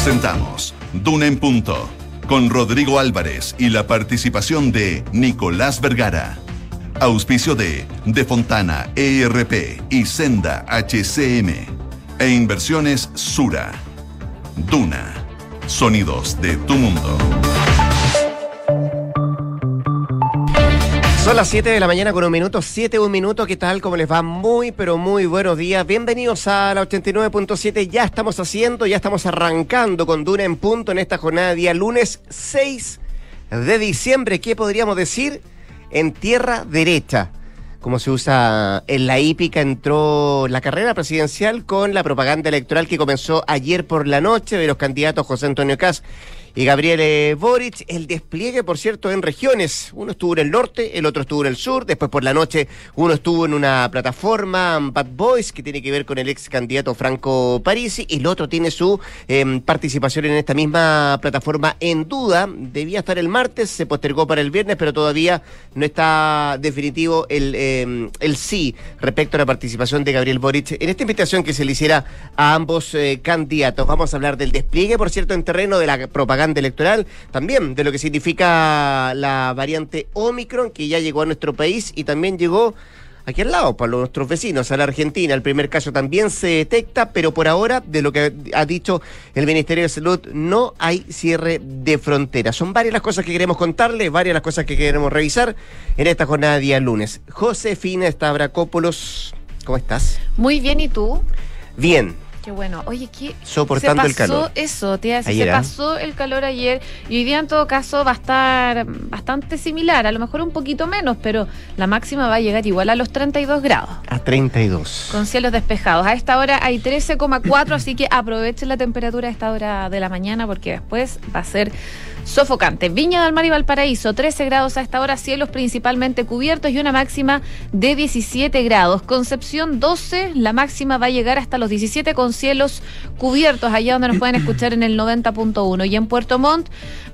Presentamos Duna en Punto, con Rodrigo Álvarez y la participación de Nicolás Vergara. Auspicio de Fontana ERP y Senda HCM. E Inversiones Sura. Duna. Sonidos de tu mundo. Son las 7 de la mañana con un minuto, 1 minuto, ¿qué tal? ¿Cómo les va? Muy, pero muy buenos días. Bienvenidos a la 89.7, ya estamos arrancando con Duna en Punto en esta jornada de día lunes 6 de diciembre. ¿Qué podríamos decir? En tierra derecha. Como se usa en la hípica, entró la carrera presidencial con la propaganda electoral que comenzó ayer por la noche de los candidatos José Antonio Kast y Gabriel Boric. El despliegue, por cierto, en regiones. Uno estuvo en el norte, el otro estuvo en el sur. Después por la noche uno estuvo en una plataforma, Bad Boys, que tiene que ver con el ex candidato Franco Parisi. Y el otro tiene su participación en esta misma plataforma en duda. Debía estar el martes, se postergó para el viernes, pero todavía no está definitivo el sí respecto a la participación de Gabriel Boric en esta invitación que se le hiciera a ambos candidatos. Vamos a hablar del despliegue, por cierto, en terreno de la propaganda electoral, también de lo que significa la variante Omicron, que ya llegó a nuestro país y también llegó aquí al lado, para nuestros vecinos, a la Argentina. El primer caso también se detecta, pero por ahora, de lo que ha dicho el Ministerio de Salud, no hay cierre de fronteras. Son varias las cosas que queremos contarles, varias las cosas que queremos revisar en esta jornada de día lunes. Josefina Stavrakopoulos, ¿cómo estás? Muy bien, ¿y tú? Bien. Qué bueno. Oye, ¿qué? Soportando el calor. Eso, te iba a decir, se pasó el calor ayer y hoy día en todo caso va a estar bastante similar, a lo mejor un poquito menos, pero la máxima va a llegar igual a los 32 grados. A 32. Con cielos despejados. A esta hora hay 13,4, así que aprovechen la temperatura a esta hora de la mañana porque después va a ser sofocante. Viña del Mar y Valparaíso, 13 grados a esta hora, cielos principalmente cubiertos y una máxima de 17 grados. Concepción 12, la máxima va a llegar hasta los 17 con cielos cubiertos, allá donde nos pueden escuchar en el 90.1. Y en Puerto Montt,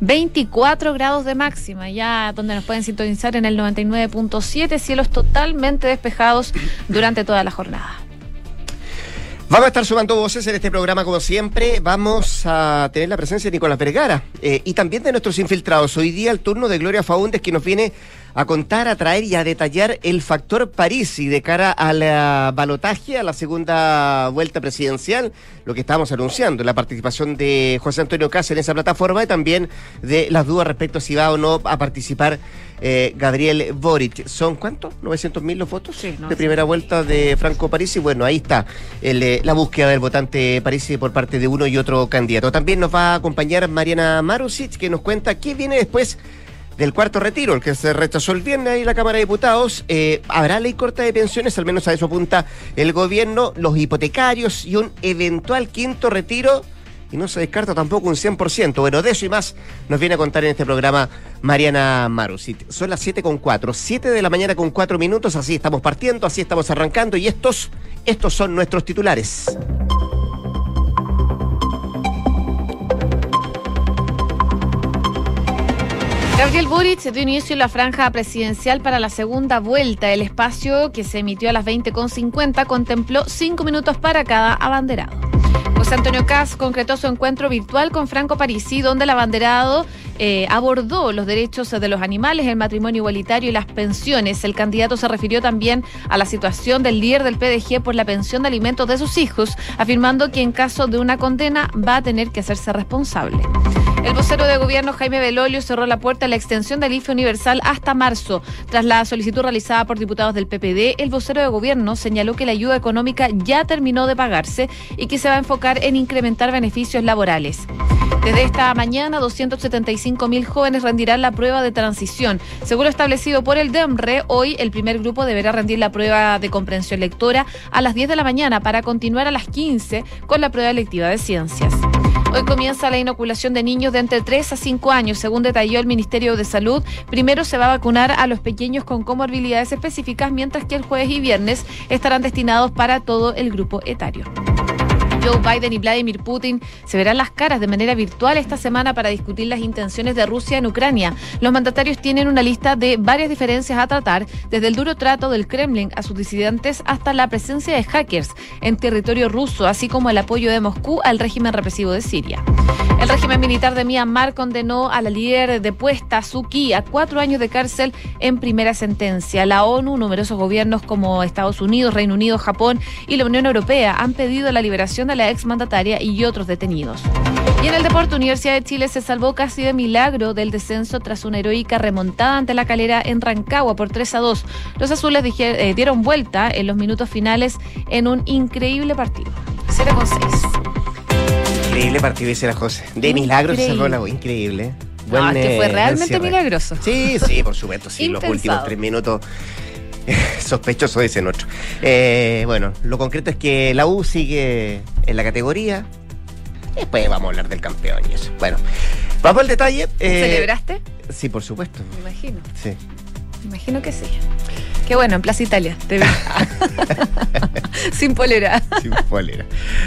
24 grados de máxima, ya donde nos pueden sintonizar en el 99.7, cielos totalmente despejados durante toda la jornada. Vamos a estar sumando voces en este programa como siempre. Vamos a tener la presencia de Nicolás Vergara y también de nuestros infiltrados. Hoy día el turno de Gloria Faúndez, que nos viene a contar, a traer y a detallar el factor Parisi de cara al balotaje, a la segunda vuelta presidencial, lo que estábamos anunciando, la participación de José Antonio Kast en esa plataforma y también de las dudas respecto a si va o no a participar Gabriel Boric. ¿Son cuántos? ¿900.000 los votos? Sí, no, de primera vuelta de Franco Parisi. Bueno, ahí está la búsqueda del votante Parisi por parte de uno y otro candidato. También nos va a acompañar Mariana Marusic, que nos cuenta qué viene después del cuarto retiro, el que se rechazó el viernes ahí en la Cámara de Diputados. ¿Habrá ley corta de pensiones? Al menos a eso apunta el gobierno, los hipotecarios y un eventual quinto retiro. Y no se descarta tampoco un 100%. Bueno, de eso y más nos viene a contar en este programa Mariana Marusic. Son las 7:04, 7 de la mañana con 4 minutos. Así estamos partiendo, así estamos arrancando. Y estos son nuestros titulares. Gabriel Boric dio inicio en la franja presidencial para la segunda vuelta. El espacio, que se emitió a las 20:50, contempló 5 minutos para cada abanderado. José Antonio Kast concretó su encuentro virtual con Franco Parisi, donde el abanderado abordó los derechos de los animales, el matrimonio igualitario y las pensiones. El candidato se refirió también a la situación del líder del PDG por la pensión de alimentos de sus hijos, afirmando que en caso de una condena va a tener que hacerse responsable. El vocero de gobierno, Jaime Belolio, cerró la puerta a la extensión del IFE universal hasta marzo. Tras la solicitud realizada por diputados del PPD, el vocero de gobierno señaló que la ayuda económica ya terminó de pagarse y que se va a enfocar en incrementar beneficios laborales. Desde esta mañana, 275.000 jóvenes rendirán la prueba de transición. Según lo establecido por el DEMRE, hoy el primer grupo deberá rendir la prueba de comprensión lectora a las 10 de la mañana para continuar a las 15 con la prueba electiva de ciencias. Hoy comienza la inoculación de niños de entre 3 a 5 años, según detalló el Ministerio de Salud. Primero se va a vacunar a los pequeños con comorbilidades específicas, mientras que el jueves y viernes estarán destinados para todo el grupo etario. Joe Biden y Vladimir Putin se verán las caras de manera virtual esta semana para discutir las intenciones de Rusia en Ucrania. Los mandatarios tienen una lista de varias diferencias a tratar, desde el duro trato del Kremlin a sus disidentes hasta la presencia de hackers en territorio ruso, así como el apoyo de Moscú al régimen represivo de Siria. El régimen militar de Myanmar condenó a la líder depuesta Suu Kyi a 4 años de cárcel en primera sentencia. La ONU, numerosos gobiernos como Estados Unidos, Reino Unido, Japón y la Unión Europea han pedido la liberación de la exmandataria y otros detenidos. Y en el deporte, Universidad de Chile se salvó casi de milagro del descenso tras una heroica remontada ante la Calera en Rancagua por 3-2. Los azules dieron vuelta en los minutos finales en un increíble partido. 0-6. Increíble partido, dice la José. De milagro se salvó la U, increíble. No, es que fue realmente milagroso. Sí, por supuesto, sí, los últimos 3 minutos sospechoso dicen otro. Bueno, lo concreto es que la U sigue en la categoría. Después vamos a hablar del campeón y eso. Bueno, vamos al detalle. ¿Celebraste? Sí, por supuesto. Me imagino. Sí. Me imagino que sí. Qué bueno, en Plaza Italia, te vi. Sin polera. Sin polera.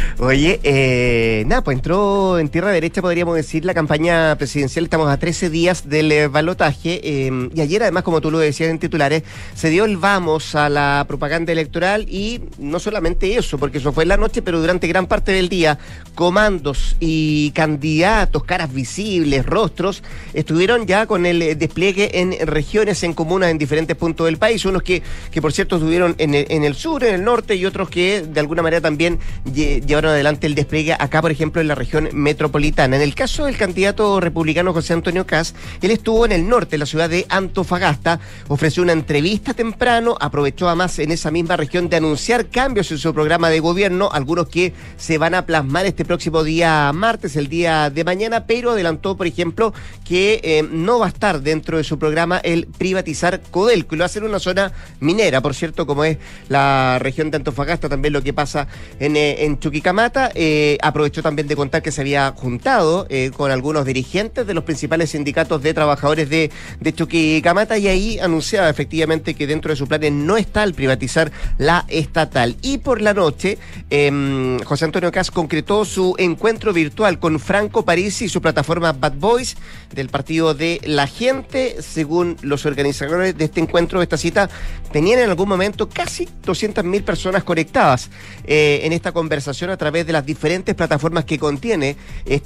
Oye, pues entró en tierra derecha, podríamos decir, la campaña presidencial. Estamos a 13 días del balotaje. Y ayer, además, como tú lo decías en titulares, se dio el vamos a la propaganda electoral. Y no solamente eso, porque eso fue en la noche, pero durante gran parte del día, comandos y candidatos, caras visibles, rostros, estuvieron ya con el despliegue en regiones, en comunas, en diferentes puntos del país. Unos que por cierto estuvieron en el sur, en el norte, y otros que de alguna manera también llevaron adelante el despliegue acá, por ejemplo, en la región metropolitana. En el caso del candidato republicano José Antonio Kast, él estuvo en el norte, en la ciudad de Antofagasta, ofreció una entrevista temprano, aprovechó además en esa misma región de anunciar cambios en su programa de gobierno, algunos que se van a plasmar este próximo día martes, el día de mañana, pero adelantó, por ejemplo, que no va a estar dentro de su programa el privatizar Codelco, y lo va a hacer una zona minera, por cierto, como es la región de Antofagasta, también lo que pasa en Chuquicamata. Aprovechó también de contar que se había juntado con algunos dirigentes de los principales sindicatos de trabajadores de Chuquicamata, y ahí anunciaba efectivamente que dentro de sus planes no está el privatizar la estatal. Y por la noche, José Antonio Kast concretó su encuentro virtual con Franco Parisi y su plataforma Bad Boys del partido de la gente. Según los organizadores de este encuentro, de esta cita, tenían en algún momento casi 200.000 personas conectadas en esta conversación a través de las diferentes plataformas que contiene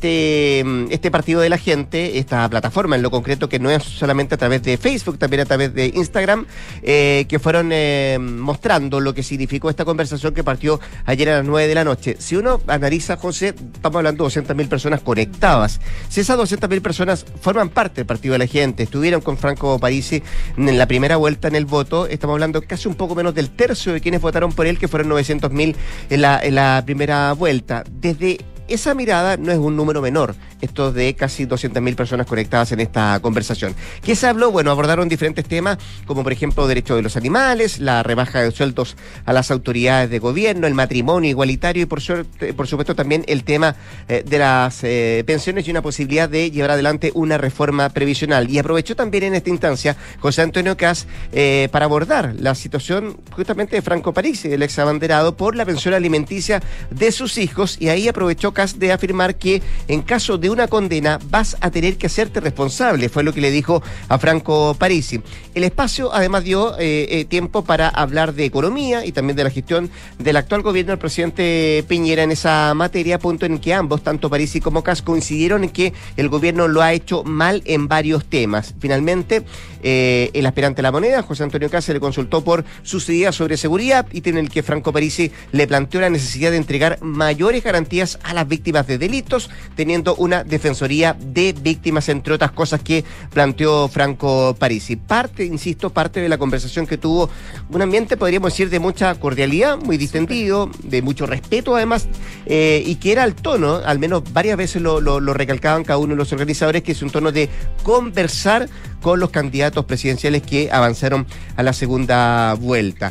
este partido de la gente, esta plataforma en lo concreto, que no es solamente a través de Facebook, también a través de Instagram, que fueron mostrando lo que significó esta conversación que partió ayer a las 9 de la noche. Si uno analiza, José, estamos hablando de 200.000 personas conectadas. Si esas 200.000 personas forman parte del partido de la gente, estuvieron con Franco Parisi en la primera vuelta en el voto, estamos hablando casi un poco menos del tercio de quienes votaron por él, que fueron 900.000 en la primera vuelta. Desde esa mirada no es un número menor, esto de casi 200.000 personas conectadas en esta conversación. ¿Qué se habló? Bueno, abordaron diferentes temas, como por ejemplo derechos de los animales, la rebaja de sueldos a las autoridades de gobierno, el matrimonio igualitario y por supuesto también el tema de las pensiones y una posibilidad de llevar adelante una reforma previsional. Y aprovechó también en esta instancia José Antonio Kast para abordar la situación justamente de Franco Parisi, el ex abanderado, por la pensión alimenticia de sus hijos, y ahí aprovechó de afirmar que en caso de una condena vas a tener que hacerte responsable, fue lo que le dijo a Franco Parisi. El espacio además dio tiempo para hablar de economía y también de la gestión del actual gobierno del presidente Piñera en esa materia, punto en que ambos, tanto Parisi como Kast, coincidieron en que el gobierno lo ha hecho mal en varios temas. Finalmente, el aspirante a la moneda, José Antonio Kast, se le consultó por sus ideas sobre seguridad, y en el que Franco Parisi le planteó la necesidad de entregar mayores garantías a las víctimas de delitos, teniendo una defensoría de víctimas, entre otras cosas que planteó Franco Parisi. Parte de la conversación que tuvo un ambiente, podríamos decir, de mucha cordialidad, muy distendido, de mucho respeto además, y que era el tono, al menos varias veces lo recalcaban cada uno de los organizadores, que es un tono de conversar con los candidatos presidenciales que avanzaron a la segunda vuelta.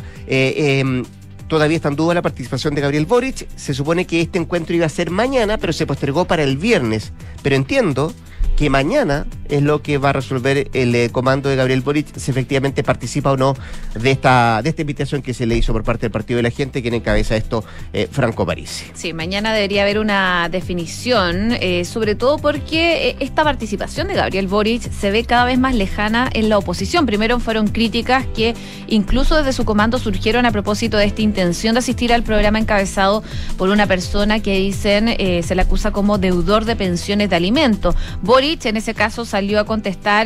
Todavía está en duda la participación de Gabriel Boric. Se supone que este encuentro iba a ser mañana, pero se postergó para el viernes. Pero entiendo que mañana es lo que va a resolver el comando de Gabriel Boric, si efectivamente participa o no de esta invitación que se le hizo por parte del Partido de la Gente, quien encabeza esto, Franco Parisi. Sí, mañana debería haber una definición, sobre todo porque esta participación de Gabriel Boric se ve cada vez más lejana en la oposición. Primero fueron críticas que incluso desde su comando surgieron a propósito de esta intención de asistir al programa encabezado por una persona que dicen se le acusa como deudor de pensiones de alimentos. Boric en ese caso salió a contestar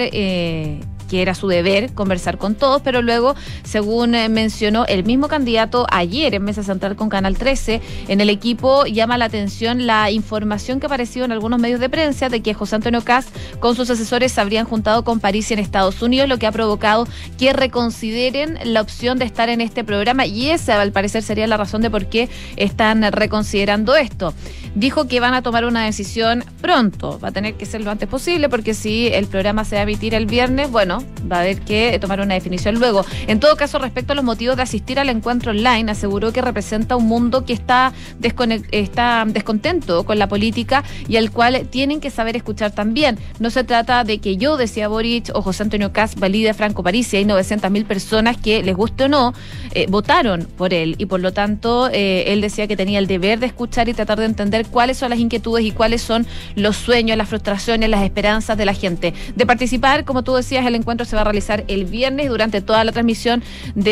que era su deber conversar con todos, pero luego, según mencionó el mismo candidato ayer en Mesa Central con Canal 13, en el equipo llama la atención la información que apareció en algunos medios de prensa de que José Antonio Kast con sus asesores se habrían juntado con Parisi en Estados Unidos, lo que ha provocado que reconsideren la opción de estar en este programa, y esa al parecer sería la razón de por qué están reconsiderando esto. Dijo que van a tomar una decisión pronto, va a tener que ser lo antes posible, porque si el programa se va a emitir el viernes, bueno, va a haber que tomar una definición luego. En todo caso, respecto a los motivos de asistir al encuentro online, aseguró que representa un mundo que está descontento con la política y al cual tienen que saber escuchar también. No se trata de que yo, decía Boric, o José Antonio Kast valide a Franco Parisi. Hay 900.000 personas que, les guste o no, votaron por él, y por lo tanto él decía que tenía el deber de escuchar y tratar de entender cuáles son las inquietudes y cuáles son los sueños, las frustraciones, las esperanzas de la gente. De participar, como tú decías, el encuentro se va a realizar el viernes. Durante toda la transmisión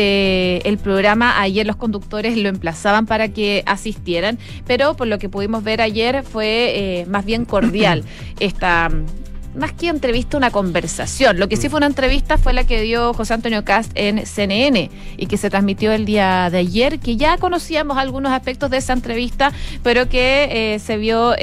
del programa, ayer los conductores lo emplazaban para que asistieran, pero por lo que pudimos ver ayer fue más bien cordial esta... Más que entrevista, una conversación. Lo que sí fue una entrevista fue la que dio José Antonio Kast en CNN y que se transmitió el día de ayer, que ya conocíamos algunos aspectos de esa entrevista, pero que se vio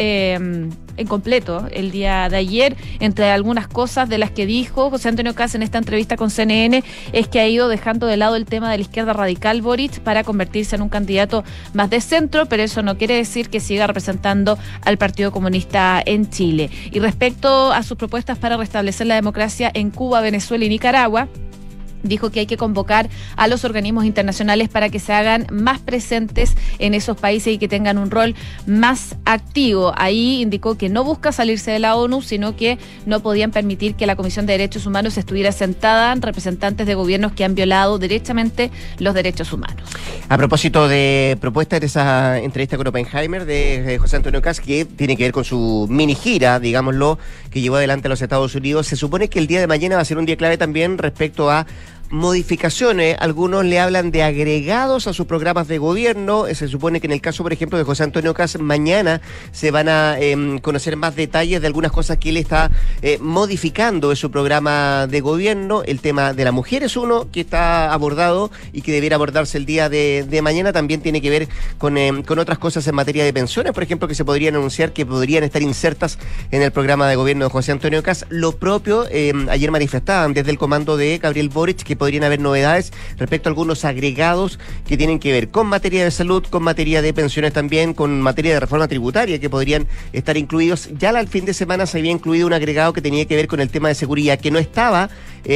en completo el día de ayer. Entre algunas cosas de las que dijo José Antonio Kast en esta entrevista con CNN es que ha ido dejando de lado el tema de la izquierda radical Boric para convertirse en un candidato más de centro, pero eso no quiere decir que siga representando al Partido Comunista en Chile. Y respecto a sus propuestas para restablecer la democracia en Cuba, Venezuela y Nicaragua, dijo que hay que convocar a los organismos internacionales para que se hagan más presentes en esos países y que tengan un rol más activo. Ahí indicó que no busca salirse de la ONU, sino que no podían permitir que la Comisión de Derechos Humanos estuviera sentada en representantes de gobiernos que han violado derechamente los derechos humanos. A propósito de propuestas de esa entrevista con Oppenheimer de José Antonio Kast, que tiene que ver con su mini gira, digámoslo, que llevó adelante a los Estados Unidos, se supone que el día de mañana va a ser un día clave también respecto a modificaciones. Algunos le hablan de agregados a sus programas de gobierno. Se supone que en el caso, por ejemplo, de José Antonio Kast, mañana se van a conocer más detalles de algunas cosas que él está modificando en su programa de gobierno. El tema de la mujer es uno que está abordado y que debiera abordarse el día de mañana. También tiene que ver con otras cosas en materia de pensiones, por ejemplo, que se podrían anunciar que podrían estar insertas en el programa de gobierno de José Antonio Kast. Lo propio, ayer manifestaban desde el comando de Gabriel Boric que podrían haber novedades respecto a algunos agregados que tienen que ver con materia de salud, con materia de pensiones también, con materia de reforma tributaria que podrían estar incluidos. Ya al fin de semana se había incluido un agregado que tenía que ver con el tema de seguridad, que no estaba,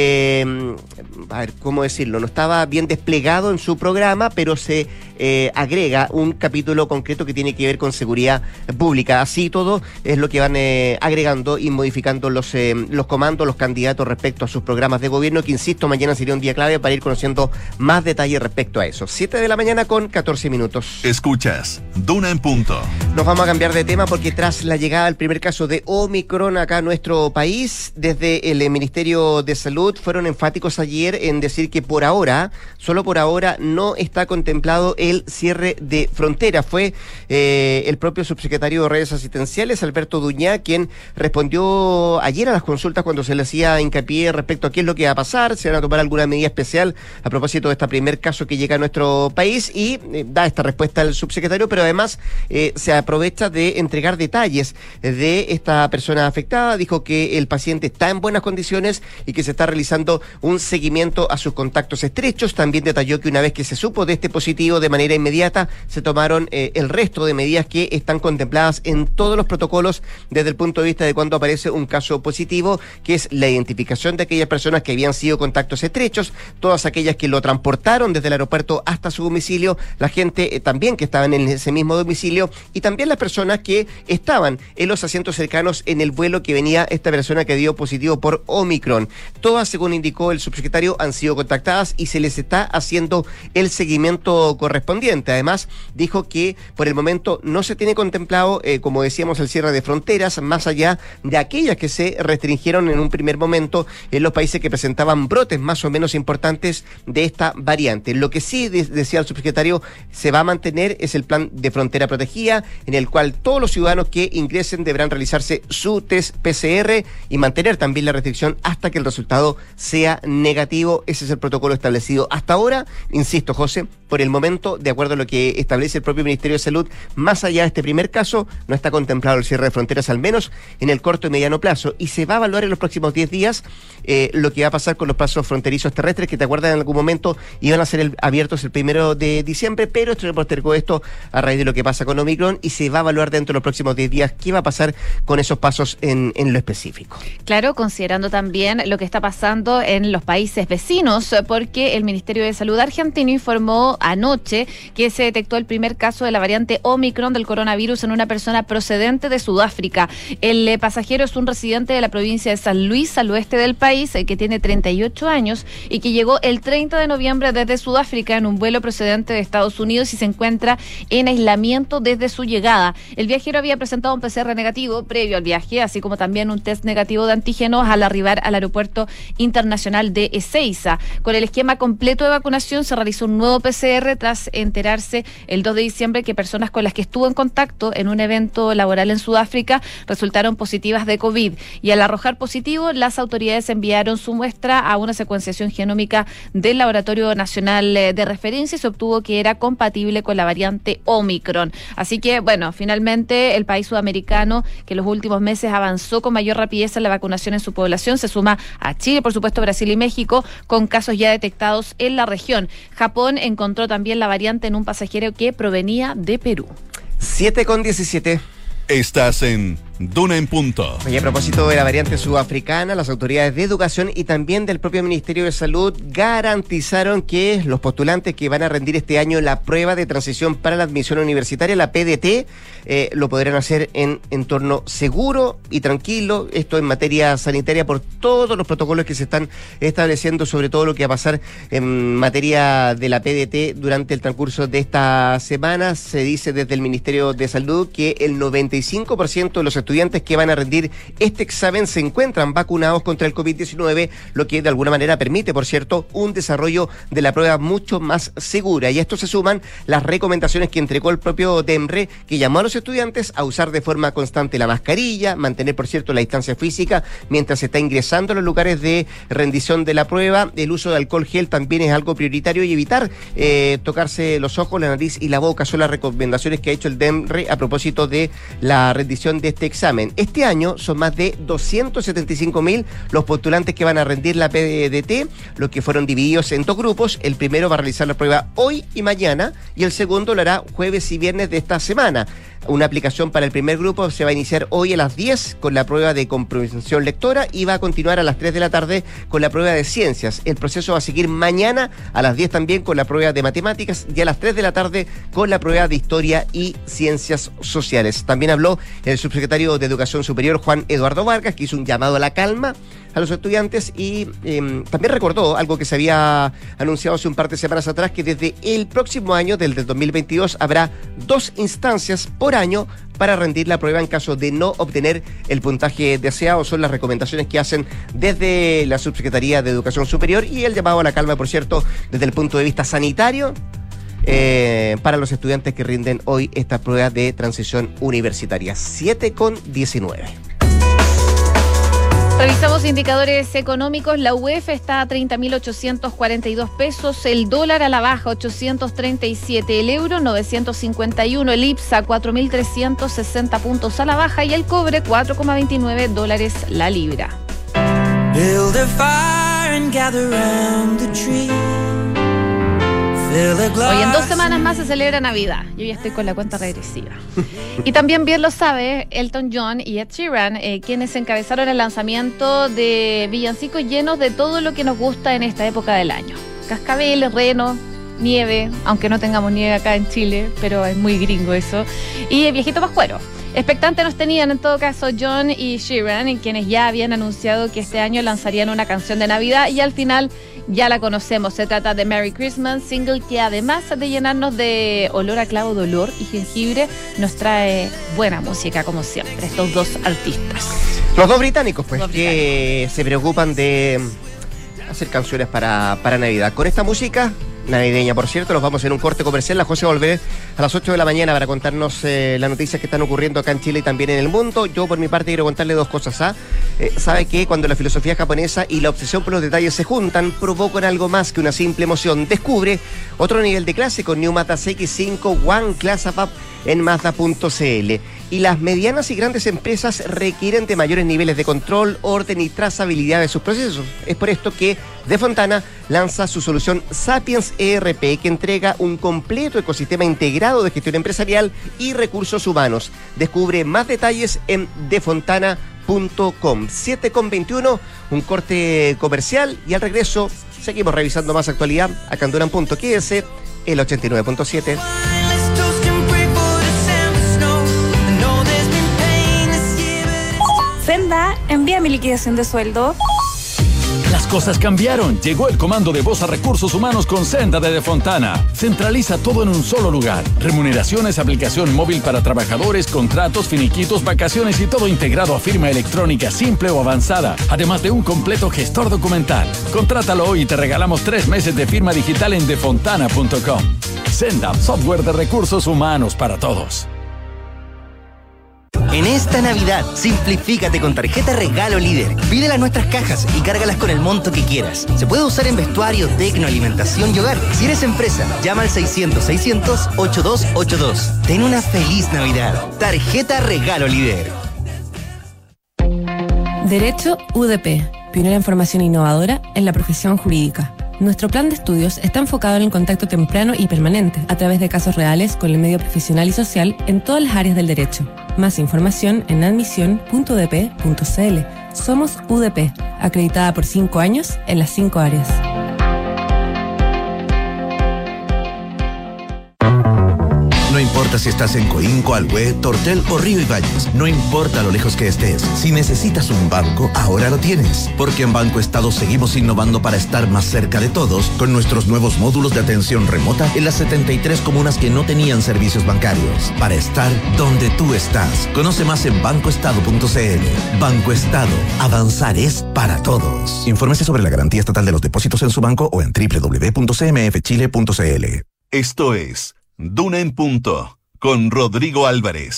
a ver, ¿cómo decirlo? No estaba bien desplegado en su programa, pero se agrega un capítulo concreto que tiene que ver con seguridad pública. Así todo es lo que van agregando y modificando los comandos, los candidatos respecto a sus programas de gobierno, que insisto, mañana sería un día clave para ir conociendo más detalles respecto a eso. 7 de la mañana con 14 minutos. Escuchas Duna en Punto. Nos vamos a cambiar de tema porque tras la llegada del primer caso de Omicron acá a nuestro país, desde el Ministerio de Salud fueron enfáticos ayer en decir que por ahora, solo por ahora, no está contemplado el cierre de fronteras. Fue el propio subsecretario de Redes Asistenciales, Alberto Duñá, quien respondió ayer a las consultas cuando se le hacía hincapié respecto a qué es lo que va a pasar, se van a tomar alguna medida especial a propósito de este primer caso que llega a nuestro país, y da esta respuesta el subsecretario, pero además se aprovecha de entregar detalles de esta persona afectada. Dijo que el paciente está en buenas condiciones y que se está realizando un seguimiento a sus contactos estrechos. También detalló que una vez que se supo de este positivo, de manera inmediata se tomaron el resto de medidas que están contempladas en todos los protocolos desde el punto de vista de cuando aparece un caso positivo, que es la identificación de aquellas personas que habían sido contactos estrechos, todas aquellas que lo transportaron desde el aeropuerto hasta su domicilio, la gente también que estaba en ese mismo domicilio, y también también las personas que estaban en los asientos cercanos en el vuelo que venía esta persona que dio positivo por Omicron. Todas, según indicó el subsecretario, han sido contactadas y se les está haciendo el seguimiento correspondiente. Además, dijo que por el momento no se tiene contemplado, como decíamos, el cierre de fronteras, más allá de aquellas que se restringieron en un primer momento en los países que presentaban brotes más o menos importantes de esta variante. Lo que sí decía el subsecretario se va a mantener es el plan de frontera protegida, en el cual todos los ciudadanos que ingresen deberán realizarse su test PCR y mantener también la restricción hasta que el resultado sea negativo. Ese es el protocolo establecido hasta ahora. Insisto, José, por el momento, de acuerdo a lo que establece el propio Ministerio de Salud, más allá de este primer caso, no está contemplado el cierre de fronteras, al menos en el corto y mediano plazo, y se va a evaluar en los próximos 10 días lo que va a pasar con los pasos fronterizos terrestres, que te acuerdas en algún momento iban a ser abiertos el 1 de diciembre, pero esto se postergó esto a raíz de lo que pasa con Omicron, y se va a evaluar dentro de los próximos 10 días qué va a pasar con esos pasos en lo específico. Claro, considerando también lo que está pasando en los países vecinos, porque el Ministerio de Salud argentino informó anoche que se detectó el primer caso de la variante Omicron del coronavirus en una persona procedente de Sudáfrica. El pasajero es un residente de la provincia de San Luis, al oeste del país, que tiene 38 años y que llegó el 30 de noviembre desde Sudáfrica en un vuelo procedente de Estados Unidos y se encuentra en aislamiento desde su llegada. El viajero había presentado un PCR negativo previo al viaje, así como también un test negativo de antígenos al arribar al aeropuerto internacional de Ezeiza. Con el esquema completo de vacunación se realizó un nuevo PCR tras enterarse el 2 de diciembre que personas con las que estuvo en contacto en un evento laboral en Sudáfrica resultaron positivas de COVID, y al arrojar positivo, las autoridades enviaron su muestra a una secuenciación genómica del Laboratorio Nacional de Referencia y se obtuvo que era compatible con la variante Omicron. Así que, bueno, finalmente el país sudamericano que en los últimos meses avanzó con mayor rapidez en la vacunación en su población se suma a Chile, por supuesto Brasil y México, con casos ya detectados en la región. Japón encontró también la variante en un pasajero que provenía de Perú. 7:17. Estás en Duna en Punto. Oye, a propósito de la variante sudafricana, las autoridades de educación y también del propio Ministerio de Salud garantizaron que los postulantes que van a rendir este año la prueba de transición para la admisión universitaria, la PDT, lo podrán hacer en entorno seguro y tranquilo. Esto en materia sanitaria por todos los protocolos que se están estableciendo, sobre todo lo que va a pasar en materia de la PDT durante el transcurso de esta semana. Se dice desde el Ministerio de Salud que el 95% de los estudiantes que van a rendir este examen se encuentran vacunados contra el COVID-19, lo que de alguna manera permite, por cierto, un desarrollo de la prueba mucho más segura. Y a esto se suman las recomendaciones que entregó el propio DEMRE, que llamó a los estudiantes a usar de forma constante la mascarilla, mantener, por cierto, la distancia física mientras se está ingresando a los lugares de rendición de la prueba. El uso de alcohol gel también es algo prioritario y evitar tocarse los ojos, la nariz y la boca. Son las recomendaciones que ha hecho el DEMRE a propósito de la rendición de este examen. Este año son más de 275.000 los postulantes que van a rendir la PDT, los que fueron divididos en dos grupos. El primero va a realizar la prueba hoy y mañana, y el segundo lo hará jueves y viernes de esta semana. Una aplicación para el primer grupo se va a iniciar hoy a las 10 con la prueba de comprensión lectora y va a continuar a las 3 de la tarde con la prueba de ciencias. El proceso va a seguir mañana a las 10 también con la prueba de matemáticas y a las 3 de la tarde con la prueba de historia y ciencias sociales. También habló el subsecretario de Educación Superior, Juan Eduardo Vargas, que hizo un llamado a la calma a los estudiantes y también recordó algo que se había anunciado hace un par de semanas atrás, que desde el próximo año, del 2022, habrá 2 instancias por año para rendir la prueba en caso de no obtener el puntaje deseado. Son las recomendaciones que hacen desde la Subsecretaría de Educación Superior y el llamado a la calma, por cierto, desde el punto de vista sanitario, para los estudiantes que rinden hoy esta prueba de transición universitaria. 7:19. Revisamos indicadores económicos. La UEF está a 30.842 pesos, el dólar a la baja 837, el euro 951, el IPSA 4.360 puntos a la baja y el cobre 4,29 dólares la libra. Build a fire and gather round the tree. Hoy en 2 semanas más se celebra Navidad. Yo ya estoy con la cuenta regresiva. Y también bien lo sabe Elton John y Ed Sheeran, quienes encabezaron el lanzamiento de villancicos llenos de todo lo que nos gusta en esta época del año. Cascabeles, reno, nieve, aunque no tengamos nieve acá en Chile, pero es muy gringo eso. Y el viejito Pascuero. Expectante nos tenían en todo caso John y Sheeran, quienes ya habían anunciado que este año lanzarían una canción de Navidad y al final ya la conocemos. Se trata de Merry Christmas, single que además de llenarnos de olor a clavo de olor y jengibre, nos trae buena música como siempre, estos dos artistas. Los dos británicos, pues, que se preocupan de hacer canciones para Navidad. Con esta música navideña, por cierto, nos vamos en un corte comercial. La José volverá a las 8 de la mañana para contarnos las noticias que están ocurriendo acá en Chile y también en el mundo. Yo, por mi parte, quiero contarle dos cosas. Sabe que cuando la filosofía japonesa y la obsesión por los detalles se juntan, provocan algo más que una simple emoción. Descubre otro nivel de clase con New Mazda CX-5 One Class Up en Mazda.cl. Y las medianas y grandes empresas requieren de mayores niveles de control, orden y trazabilidad de sus procesos. Es por esto que De Fontana lanza su solución Sapiens ERP, que entrega un completo ecosistema integrado de gestión empresarial y recursos humanos. Descubre más detalles en defontana.com. 7:21, un corte comercial y al regreso seguimos revisando más actualidad acá en Duna en Punto. Quédese el 89.7. Senda, envía mi liquidación de sueldo. Las cosas cambiaron. Llegó el comando de voz a recursos humanos con Senda de Fontana. Centraliza todo en un solo lugar. Remuneraciones, aplicación móvil para trabajadores, contratos, finiquitos, vacaciones y todo integrado a firma electrónica simple o avanzada. Además de un completo gestor documental. Contrátalo hoy y te regalamos 3 meses de firma digital en defontana.com. Senda, software de recursos humanos para todos. En esta Navidad, simplifícate con tarjeta Regalo Líder. Pídela a nuestras cajas y cárgalas con el monto que quieras. Se puede usar en vestuario, tecno, alimentación y hogar. Si eres empresa, llama al 600-600-8282. Ten una feliz Navidad. Tarjeta Regalo Líder. Derecho UDP, pionera en formación innovadora en la profesión jurídica. Nuestro plan de estudios está enfocado en el contacto temprano y permanente, a través de casos reales con el medio profesional y social en todas las áreas del derecho. Más información en admisión.udp.cl. Somos UDP, acreditada por 5 años en las 5 áreas. No importa si estás en Coinco, Alhué, Tortel o Río Ibáñez. No importa lo lejos que estés. Si necesitas un banco, ahora lo tienes. Porque en Banco Estado seguimos innovando para estar más cerca de todos con nuestros nuevos módulos de atención remota en las 73 comunas que no tenían servicios bancarios. Para estar donde tú estás. Conoce más en bancoestado.cl. Banco Estado. Avanzar es para todos. Infórmese sobre la garantía estatal de los depósitos en su banco o en www.cmfchile.cl. Esto es Duna en Punto, con Rodrigo Álvarez.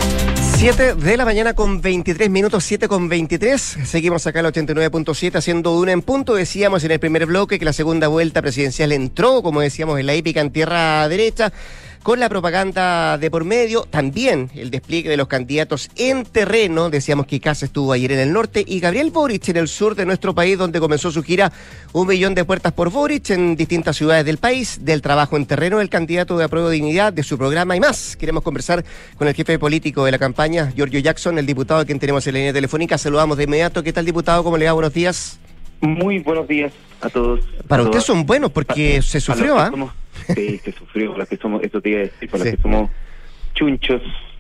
7 de la mañana con 23 minutos, 7:23. Seguimos acá en el 89.7 haciendo Duna en Punto. Decíamos en el primer bloque que la segunda vuelta presidencial entró, como decíamos, en la hípica en tierra derecha, con la propaganda de por medio, también el despliegue de los candidatos en terreno. Decíamos que Kast estuvo ayer en el norte y Gabriel Boric en el sur de nuestro país, donde comenzó su gira 1 millón de puertas por Boric en distintas ciudades del país, del trabajo en terreno del candidato de Apruebo Dignidad, de su programa y más. Queremos conversar con el jefe político de la campaña, Giorgio Jackson, el diputado a quien tenemos en la línea telefónica. Saludamos de inmediato. ¿Qué tal, diputado? ¿Cómo le va? Buenos días. Muy buenos días a todos. Para usted son buenos porque se sufrió, ¿ah? Sí, se sufrió, para los que somos, eso te iba a decir, para los que somos chunchos,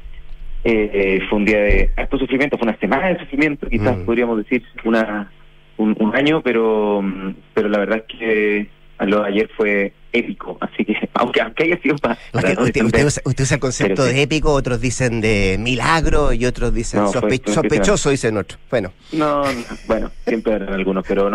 fue un día de harto sufrimiento, fue una semana de sufrimiento, quizás podríamos decir un año, pero la verdad es que lo de ayer fue épico, así que aunque haya sido usted usa el concepto de épico, otros dicen de milagro y otros dicen sospechoso, dicen otros. Bueno, siempre habrán algunos, pero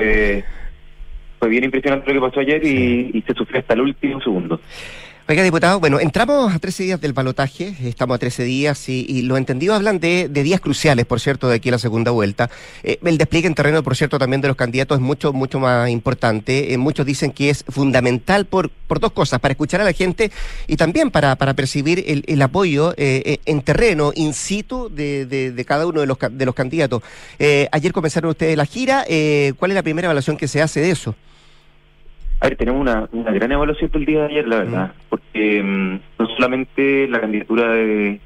fue bien impresionante lo que pasó ayer y se sufrió hasta el último segundo. Oiga, diputado, bueno, entramos a 13 días del balotaje, estamos a 13 días y los entendidos hablan de días cruciales, por cierto, de aquí a la segunda vuelta. El despliegue en terreno, por cierto, también de los candidatos es mucho más importante. Muchos dicen que es fundamental por dos cosas, para escuchar a la gente y también para percibir el apoyo en terreno, in situ, de cada uno de los candidatos. Ayer comenzaron ustedes la gira, ¿cuál es la primera evaluación que se hace de eso? A ver, tenemos una gran evaluación del día de ayer, la verdad, porque no solamente la candidatura de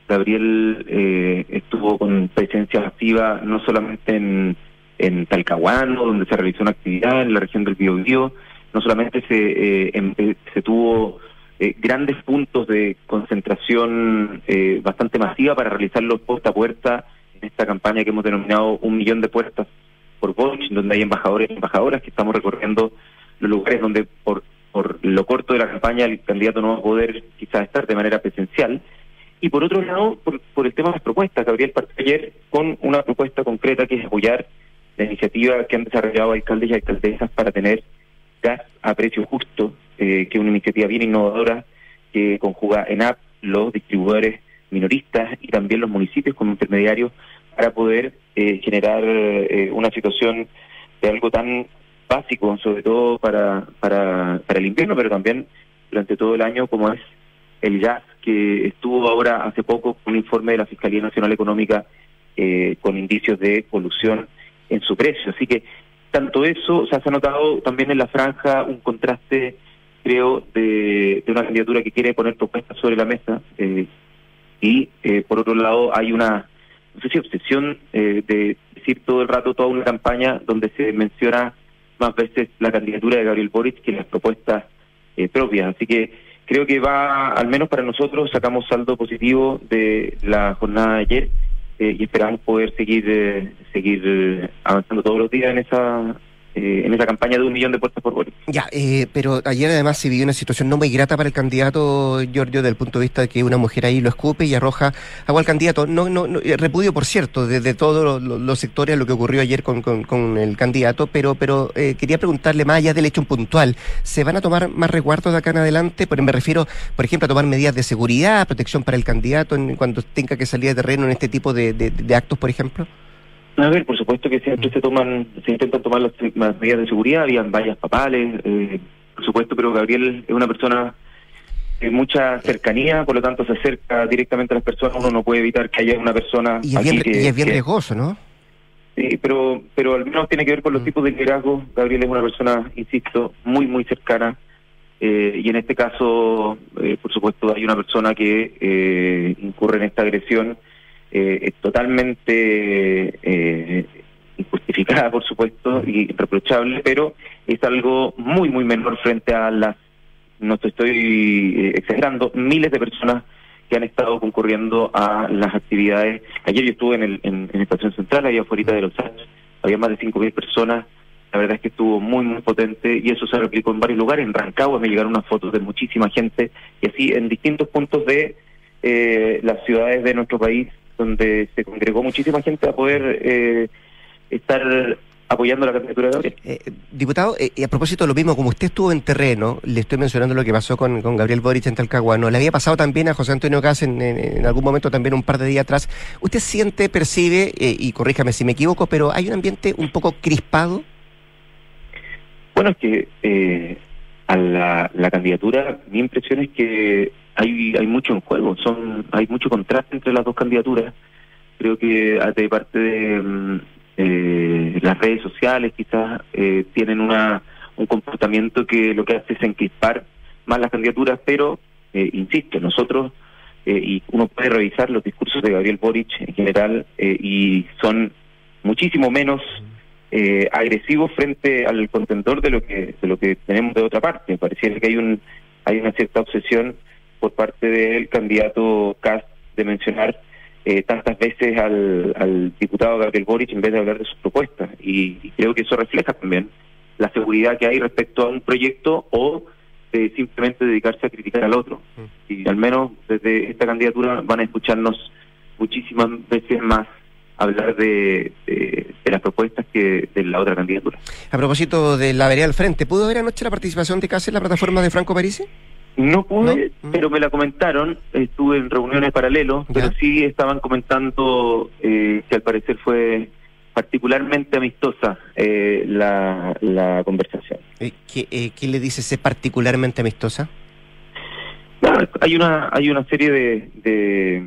Gabriel estuvo con presencia activa, no solamente en Talcahuano, donde se realizó una actividad en la región del Biobío, no solamente se tuvo grandes puntos de concentración bastante masiva para realizarlos puerta a puerta en esta campaña que hemos denominado 1 millón de puertas por Boric, donde hay embajadores y embajadoras que estamos recorriendo los lugares donde por lo corto de la campaña el candidato no va a poder quizás estar de manera presencial. Y por otro lado, por el tema de las propuestas, Gabriel partió ayer con una propuesta concreta que es apoyar la iniciativa que han desarrollado alcaldes y alcaldesas para tener gas a precio justo, que es una iniciativa bien innovadora que conjuga ENAP, los distribuidores minoristas y también los municipios como intermediarios para poder generar una situación de algo tan básico, sobre todo para el invierno, pero también durante todo el año, como es el gas, que estuvo ahora hace poco con un informe de la Fiscalía Nacional Económica con indicios de colusión en su precio. Así que tanto eso, o sea, se ha notado también en la franja un contraste, creo, de una candidatura que quiere poner propuestas sobre la mesa y por otro lado hay una, no sé si obsesión de decir todo el rato toda una campaña donde se menciona más veces la candidatura de Gabriel Boric que las propuestas propias. Así que creo que al menos para nosotros, sacamos saldo positivo de la jornada de ayer y esperamos poder seguir avanzando todos los días en esa campaña de 1 millón de puertas por Boric. Ya, pero ayer además se vivió una situación no muy grata para el candidato Giorgio, desde el punto de vista de que una mujer ahí lo escupe y arroja agua al candidato. No, repudio, por cierto, desde todos los sectores lo que ocurrió ayer con el candidato, pero quería preguntarle, más allá del hecho puntual, ¿se van a tomar más resguardos de acá en adelante? Me refiero, por ejemplo, a tomar medidas de seguridad, protección para el candidato cuando tenga que salir de terreno en este tipo de actos, por ejemplo. A ver, por supuesto que siempre se intentan tomar las medidas de seguridad, habían vallas papales, por supuesto, pero Gabriel es una persona de mucha cercanía, por lo tanto se acerca directamente a las personas, uno no puede evitar que haya una persona y es bien riesgoso, ¿no? Sí, pero al menos tiene que ver con los tipos de liderazgo. Gabriel es una persona, insisto, muy, muy cercana, y en este caso, por supuesto, hay una persona que incurre en esta agresión, es totalmente injustificada, por supuesto, y irreprochable, pero es algo muy, muy menor frente a no estoy exagerando, miles de personas que han estado concurriendo a las actividades. Ayer yo estuve en Estación Central, allá afuera de Los Ángeles, había más de 5.000 personas. La verdad es que estuvo muy, muy potente y eso se replicó en varios lugares. En Rancagua me llegaron unas fotos de muchísima gente y así en distintos puntos de las ciudades de nuestro país, donde se congregó muchísima gente a poder estar apoyando la candidatura de Gabriel. Diputado, a propósito de lo mismo, como usted estuvo en terreno, le estoy mencionando lo que pasó con Gabriel Boric en Talcahuano, le había pasado también a José Antonio Caz en algún momento, también un par de días atrás. ¿Usted siente, percibe, y corríjame si me equivoco, pero hay un ambiente un poco crispado? Bueno, es que a la candidatura, mi impresión es que hay mucho en juego, hay mucho contraste entre las dos candidaturas. Creo que de parte de las redes sociales quizás tienen un comportamiento que lo que hace es encrispar más las candidaturas, pero insisto, nosotros y uno puede revisar los discursos de Gabriel Boric en general y son muchísimo menos agresivos frente al contendor de lo que tenemos de otra parte. Pareciera que hay una cierta obsesión por parte del candidato Caz de mencionar tantas veces al diputado Gabriel Boric en vez de hablar de sus propuestas, y creo que eso refleja también la seguridad que hay respecto a un proyecto o de simplemente dedicarse a criticar al otro. Y al menos desde esta candidatura van a escucharnos muchísimas veces más hablar de las propuestas que de la otra candidatura. A propósito de la vereda al frente, ¿pudo ver anoche la participación de Caz en la plataforma de Franco Parisi? No pude, pero me la comentaron, estuve en reuniones paralelos, pero sí estaban comentando que al parecer fue particularmente amistosa la conversación. ¿Qué le dice ser particularmente amistosa? Bueno, hay una serie de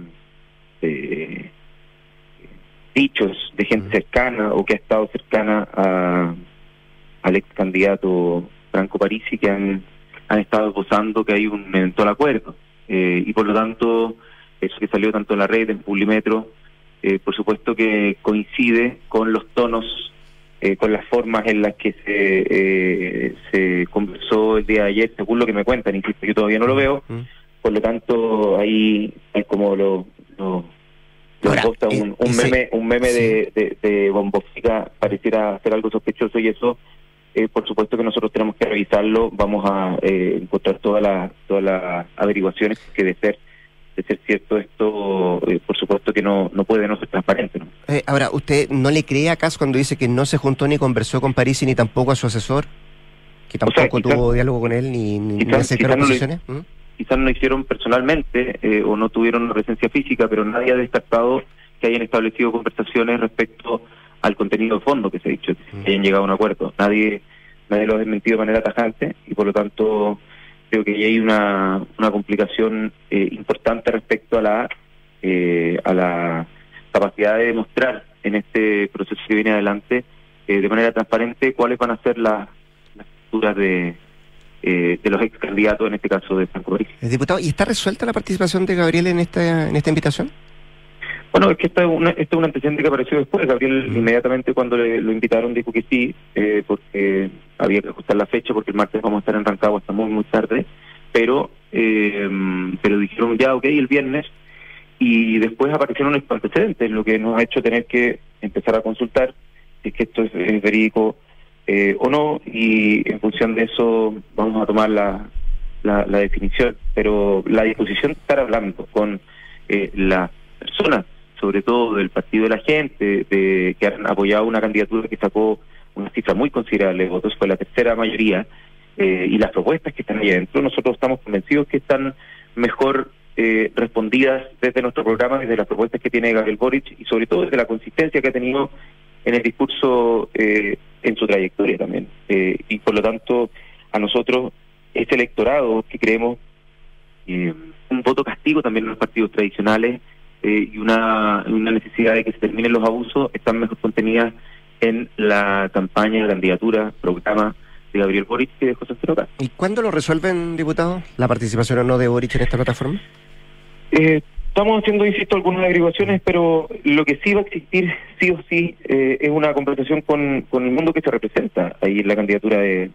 dichos de gente cercana o que ha estado cercana al ex candidato Franco Parisi que han estado esbozando que hay un eventual acuerdo y por lo tanto eso que salió tanto en la red, en Publimetro, por supuesto que coincide con los tonos con las formas en las que se conversó el día de ayer, según lo que me cuentan, insisto, yo todavía no lo veo, por lo tanto ahí hay como un meme de Bombofica pareciera ser algo sospechoso, y eso por supuesto que nosotros tenemos que revisarlo. Vamos a encontrar todas las averiguaciones, que de ser cierto esto, por supuesto que no puede no ser transparente, ¿no? Ahora, ¿usted no le cree a Kast cuando dice que no se juntó ni conversó con Parisi ni tampoco a su asesor? Que tampoco tuvo diálogo con él ni acercaron posiciones. Quizás no lo hicieron personalmente o no tuvieron una presencia física, pero nadie ha descartado que hayan establecido conversaciones respecto al contenido de fondo que se ha dicho, que hayan llegado a un acuerdo. Nadie lo ha desmentido de manera tajante, y por lo tanto creo que ahí hay una complicación importante respecto a la capacidad de demostrar en este proceso que viene adelante de manera transparente cuáles van a ser las posturas de los ex candidatos, en este caso de Franco Parisi. Diputado, ¿y está resuelta la participación de Gabriel en esta invitación? Bueno, es que este es un antecedente que apareció después. Gabriel inmediatamente cuando lo invitaron dijo que sí, porque había que ajustar la fecha, porque el martes vamos a estar en Rancagua hasta muy tarde, pero dijeron ya, ok, el viernes, y después aparecieron estos antecedentes, lo que nos ha hecho tener que empezar a consultar si es que esto es verídico o no, y en función de eso vamos a tomar la definición. Pero la disposición de estar hablando con las personas, sobre todo del Partido de la Gente, que han apoyado una candidatura que sacó una cifra muy considerable de votos, fue la tercera mayoría, y las propuestas que están ahí adentro, nosotros estamos convencidos que están mejor respondidas desde nuestro programa, desde las propuestas que tiene Gabriel Boric, y sobre todo desde la consistencia que ha tenido en el discurso en su trayectoria también. Y por lo tanto, a nosotros, este electorado que creemos un voto castigo también en los partidos tradicionales, y una necesidad de que se terminen los abusos, están mejor contenidas en la campaña, la candidatura, programa de Gabriel Boric que de José Antonio Kast. ¿Y cuándo lo resuelven, diputado, la participación o no de Boric en esta plataforma? Estamos haciendo, insisto, algunas averiguaciones, pero lo que sí va a existir, sí o sí, es una conversación con el mundo que se representa ahí en la candidatura de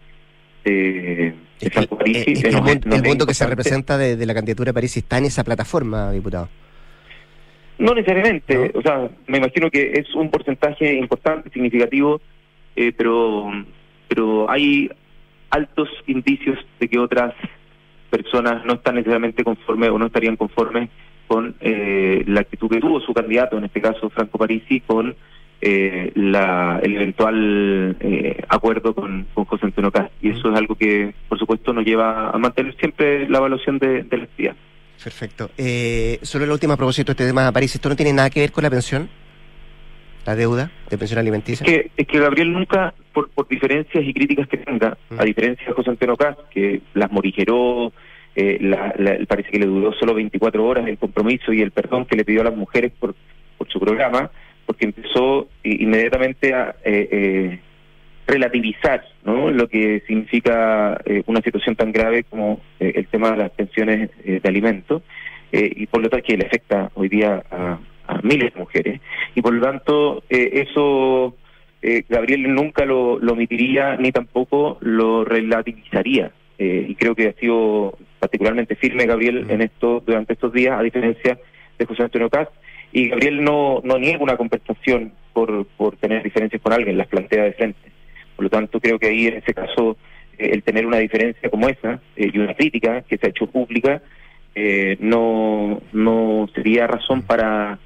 Franco Parisi. El mundo que se representa de la candidatura de Parisi está en esa plataforma, diputado. No necesariamente, ¿no? O sea, me imagino que es un porcentaje importante, significativo, pero hay altos indicios de que otras personas no están necesariamente conformes o no estarían conformes con la actitud que tuvo su candidato, en este caso Franco Parisi, con el eventual acuerdo con José Antonio Kast. Y eso es algo que, por supuesto, nos lleva a mantener siempre la evaluación de la actividad. Perfecto. Solo la última a propósito de este tema, Parisi, ¿esto no tiene nada que ver con la pensión? ¿La deuda de pensión alimenticia? Es que Gabriel nunca, por diferencias y críticas que tenga, a diferencia de José Antonio Kast, que las morigeró, parece que le duró solo 24 horas el compromiso y el perdón que le pidió a las mujeres por su programa, porque empezó inmediatamente a relativizar, ¿no?, lo que significa una situación tan grave como el tema de las pensiones de alimentos, y por lo tanto que le afecta hoy día a miles de mujeres, y por lo tanto eso Gabriel nunca lo omitiría ni tampoco lo relativizaría, y creo que ha sido particularmente firme Gabriel en esto durante estos días, a diferencia de José Antonio Kast. Y Gabriel no niega una compensación por tener diferencias con alguien, las plantea de frente. Por lo tanto, creo que ahí en ese caso el tener una diferencia como esa y una crítica que se ha hecho pública no sería razón para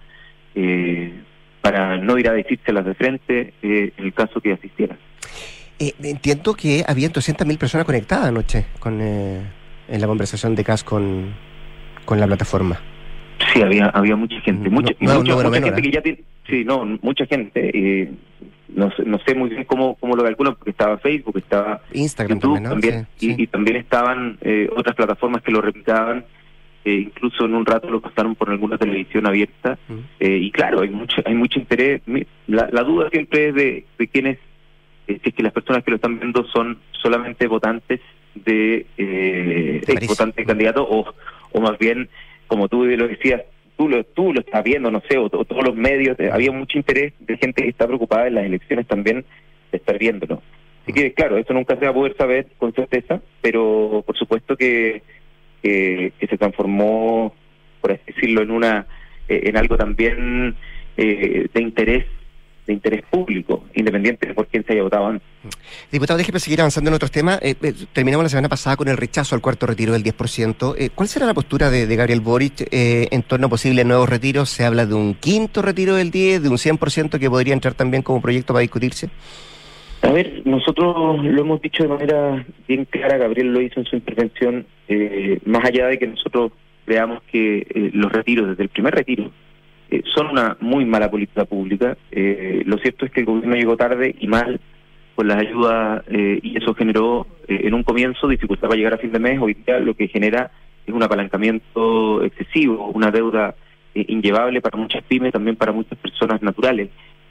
no ir a decírselas de frente en el caso que asistiera. Entiendo que había 200.000 personas conectadas anoche en la conversación de Kast con la plataforma. Sí, había mucha gente, mucha gente que ya tiene, mucha gente. No sé muy bien cómo lo calculan, porque estaba Facebook, estaba Instagram, YouTube, también, sí. Y también estaban otras plataformas que lo replicaban, incluso en un rato lo pasaron por alguna televisión abierta, y claro, hay mucho interés. La duda siempre es de quiénes, si es que las personas que lo están viendo son solamente votantes de votantes candidatos, o más bien, como tú lo decías, tú lo estás viendo, no sé, o todos los medios, había mucho interés de gente que está preocupada en las elecciones también, estar viéndolo. Así que, claro, eso nunca se va a poder saber con certeza, pero por supuesto que se transformó, por así decirlo, en algo también de interés público, independiente de por quién se haya votado antes. Diputado, déjeme seguir avanzando en otros temas. Terminamos la semana pasada con el rechazo al cuarto retiro del 10%. ¿Cuál será la postura de Gabriel Boric en torno a posibles nuevos retiros? ¿Se habla de un quinto retiro del 10%, de un 100% que podría entrar también como proyecto para discutirse? A ver, nosotros lo hemos dicho de manera bien clara, Gabriel lo hizo en su intervención, más allá de que nosotros creamos que los retiros, desde el primer retiro, son una muy mala política pública. Lo cierto es que el gobierno llegó tarde y mal con las ayudas y eso generó en un comienzo dificultad para llegar a fin de mes. Hoy día lo que genera es un apalancamiento excesivo, una deuda inllevable para muchas pymes, también para muchas personas naturales.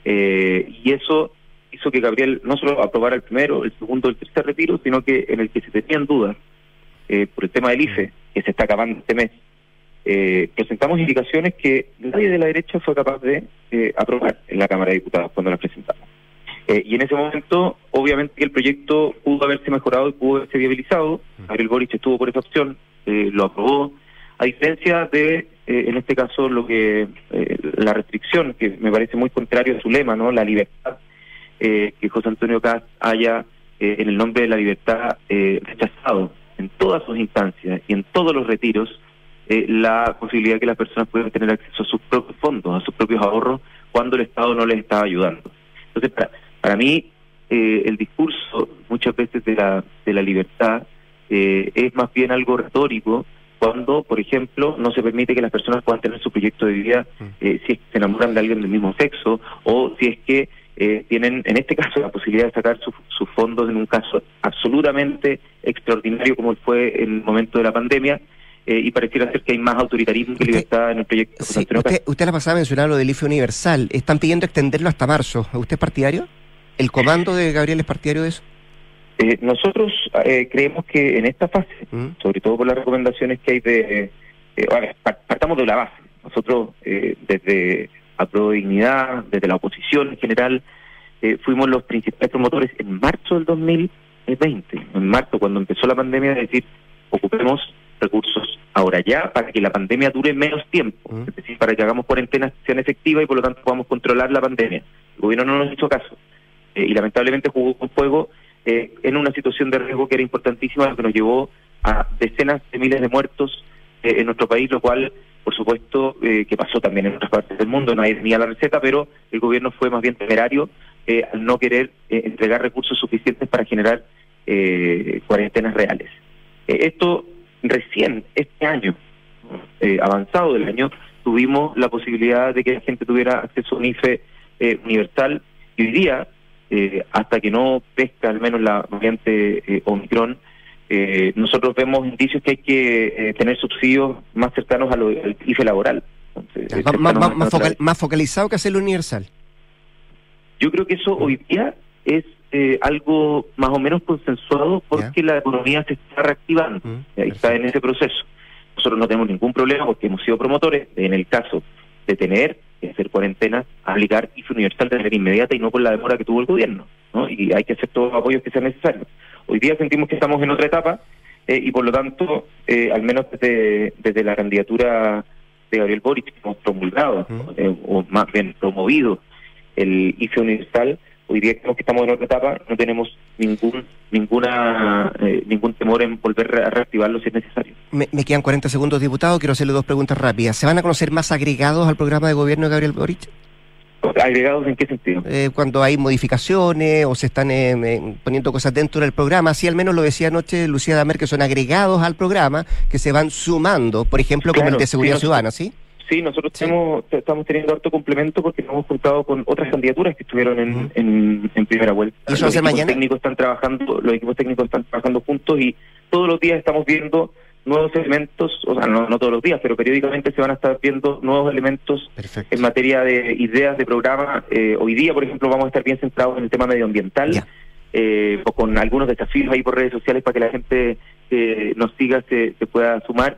Y eso hizo que Gabriel no solo aprobara el primero, el segundo, el tercer retiro, sino que en el que se tenían dudas por el tema del IFE, que se está acabando este mes, presentamos indicaciones que nadie de la derecha fue capaz de aprobar en la Cámara de Diputados cuando las presentamos. Y en ese momento, obviamente, el proyecto pudo haberse mejorado y pudo haberse viabilizado. Gabriel Boric estuvo por esa opción, lo aprobó, a diferencia de, en este caso, la restricción, que me parece muy contrario a su lema, ¿no? La libertad, que José Antonio Kast haya, en el nombre de la libertad, rechazado en todas sus instancias y en todos los retiros la posibilidad de que las personas puedan tener acceso a sus propios fondos, a sus propios ahorros, cuando el Estado no les estaba ayudando. Entonces, para mí, el discurso muchas veces de la libertad es más bien algo retórico, cuando, por ejemplo, no se permite que las personas puedan tener su proyecto de vida si es que se enamoran de alguien del mismo sexo, o si es que tienen, en este caso, la posibilidad de sacar sus fondos en un caso absolutamente extraordinario como fue en el momento de la pandemia, y pareciera ser que hay más autoritarismo que libertad en el proyecto. Sí, usted la pasada mencionaba lo del IFE universal. Están pidiendo extenderlo hasta marzo. ¿Usted es partidario? ¿El comando de Gabriel es partidario de eso? Nosotros creemos que en esta fase, sobre todo por las recomendaciones que hay partamos de la base. Nosotros, desde Apruebo Dignidad, desde la oposición en general, fuimos los principales promotores en marzo del 2020, en marzo, cuando empezó la pandemia, de decir, ocupemos recursos ahora ya para que la pandemia dure menos tiempo, es decir, para que hagamos cuarentenas que sean efectivas y por lo tanto podamos controlar la pandemia. El gobierno no nos hizo caso y lamentablemente jugó con fuego en una situación de riesgo que era importantísima, lo que nos llevó a decenas de miles de muertos en nuestro país, lo cual, por supuesto, que pasó también en otras partes del mundo, nadie tenía la receta, pero el gobierno fue más bien temerario al no querer entregar recursos suficientes para generar cuarentenas reales. Esto recién este año, avanzado del año, tuvimos la posibilidad de que la gente tuviera acceso a un IFE universal, y hoy día, hasta que no pesca al menos la variante Omicron, nosotros vemos indicios que hay que tener subsidios más cercanos al IFE laboral. Entonces, más focalizado que hacerlo universal. Yo creo que eso hoy día es algo más o menos consensuado porque la economía se está reactivando, está en ese proceso. Nosotros no tenemos ningún problema porque hemos sido promotores en el caso de tener que hacer cuarentena, aplicar IFE universal de manera inmediata y no con la demora que tuvo el gobierno, ¿no? Y hay que hacer todos los apoyos que sean necesarios. Hoy día sentimos que estamos en otra etapa y por lo tanto, al menos desde la candidatura de Gabriel Boric, que hemos promulgado, o más bien promovido el IFE universal, hoy día creemos que estamos en otra etapa, no tenemos ningún temor en volver a reactivarlo si es necesario. Me quedan 40 segundos, diputado, quiero hacerle dos preguntas rápidas. ¿Se van a conocer más agregados al programa de gobierno de Gabriel Boric? ¿Agregados en qué sentido? Cuando hay modificaciones o se están poniendo cosas dentro del programa, así al menos lo decía anoche Lucía Damer, que son agregados al programa, que se van sumando, por ejemplo, como el de Seguridad Ciudadana, ¿sí? Sí, nosotros estamos teniendo harto complemento porque nos hemos juntado con otras candidaturas que estuvieron en primera vuelta. ¿Y eso va a ser mañana? Los equipos técnicos están trabajando juntos y todos los días estamos viendo nuevos elementos, o sea, no todos los días, pero periódicamente se van a estar viendo nuevos elementos. Perfecto. En materia de ideas de programa. Hoy día, por ejemplo, vamos a estar bien centrados en el tema medioambiental, o con algunos desafíos ahí por redes sociales para que la gente nos siga, se pueda sumar.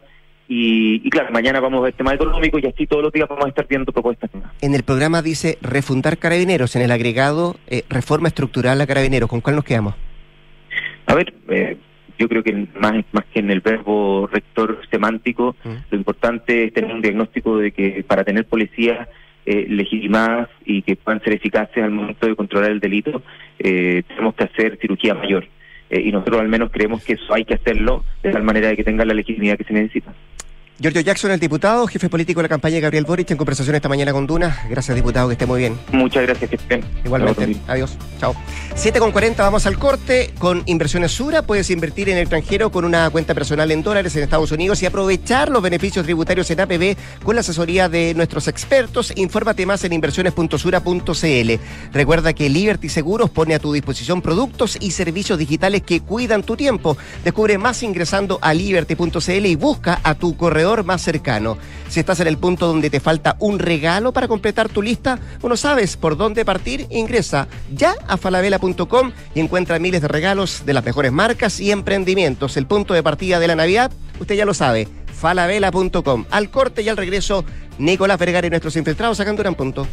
Y claro, mañana vamos a ver temas económicos y así todos los días vamos a estar viendo propuestas. En el programa dice refundar Carabineros, en el agregado reforma estructural a Carabineros. ¿Con cuál nos quedamos? A ver, yo creo que más que en el verbo rector semántico, lo importante es tener un diagnóstico de que para tener policías legitimadas y que puedan ser eficaces al momento de controlar el delito, tenemos que hacer cirugía mayor. Y nosotros al menos creemos que eso hay que hacerlo de tal manera de que tenga la legitimidad que se necesita. Giorgio Jackson, el diputado, jefe político de la campaña de Gabriel Boric, en conversación esta mañana con Duna. Gracias, diputado, que esté muy bien. Muchas gracias, que estén. Igualmente, adiós, chao. 7:40, vamos al corte con Inversiones Sura. Puedes invertir en el extranjero con una cuenta personal en dólares en Estados Unidos y aprovechar los beneficios tributarios en APB con la asesoría de nuestros expertos. Infórmate más en inversiones.sura.cl. Recuerda que Liberty Seguros pone a tu disposición productos y servicios digitales que cuidan tu tiempo. Descubre más ingresando a liberty.cl y busca a tu corredor más cercano. Si estás en el punto donde te falta un regalo para completar tu lista o no sabes por dónde partir, ingresa ya a falabella.com y encuentra miles de regalos de las mejores marcas y emprendimientos. El punto de partida de la Navidad, usted ya lo sabe, falabella.com. Al corte y al regreso, Nicolás Vergara y nuestros infiltrados acá en Duna en Punto.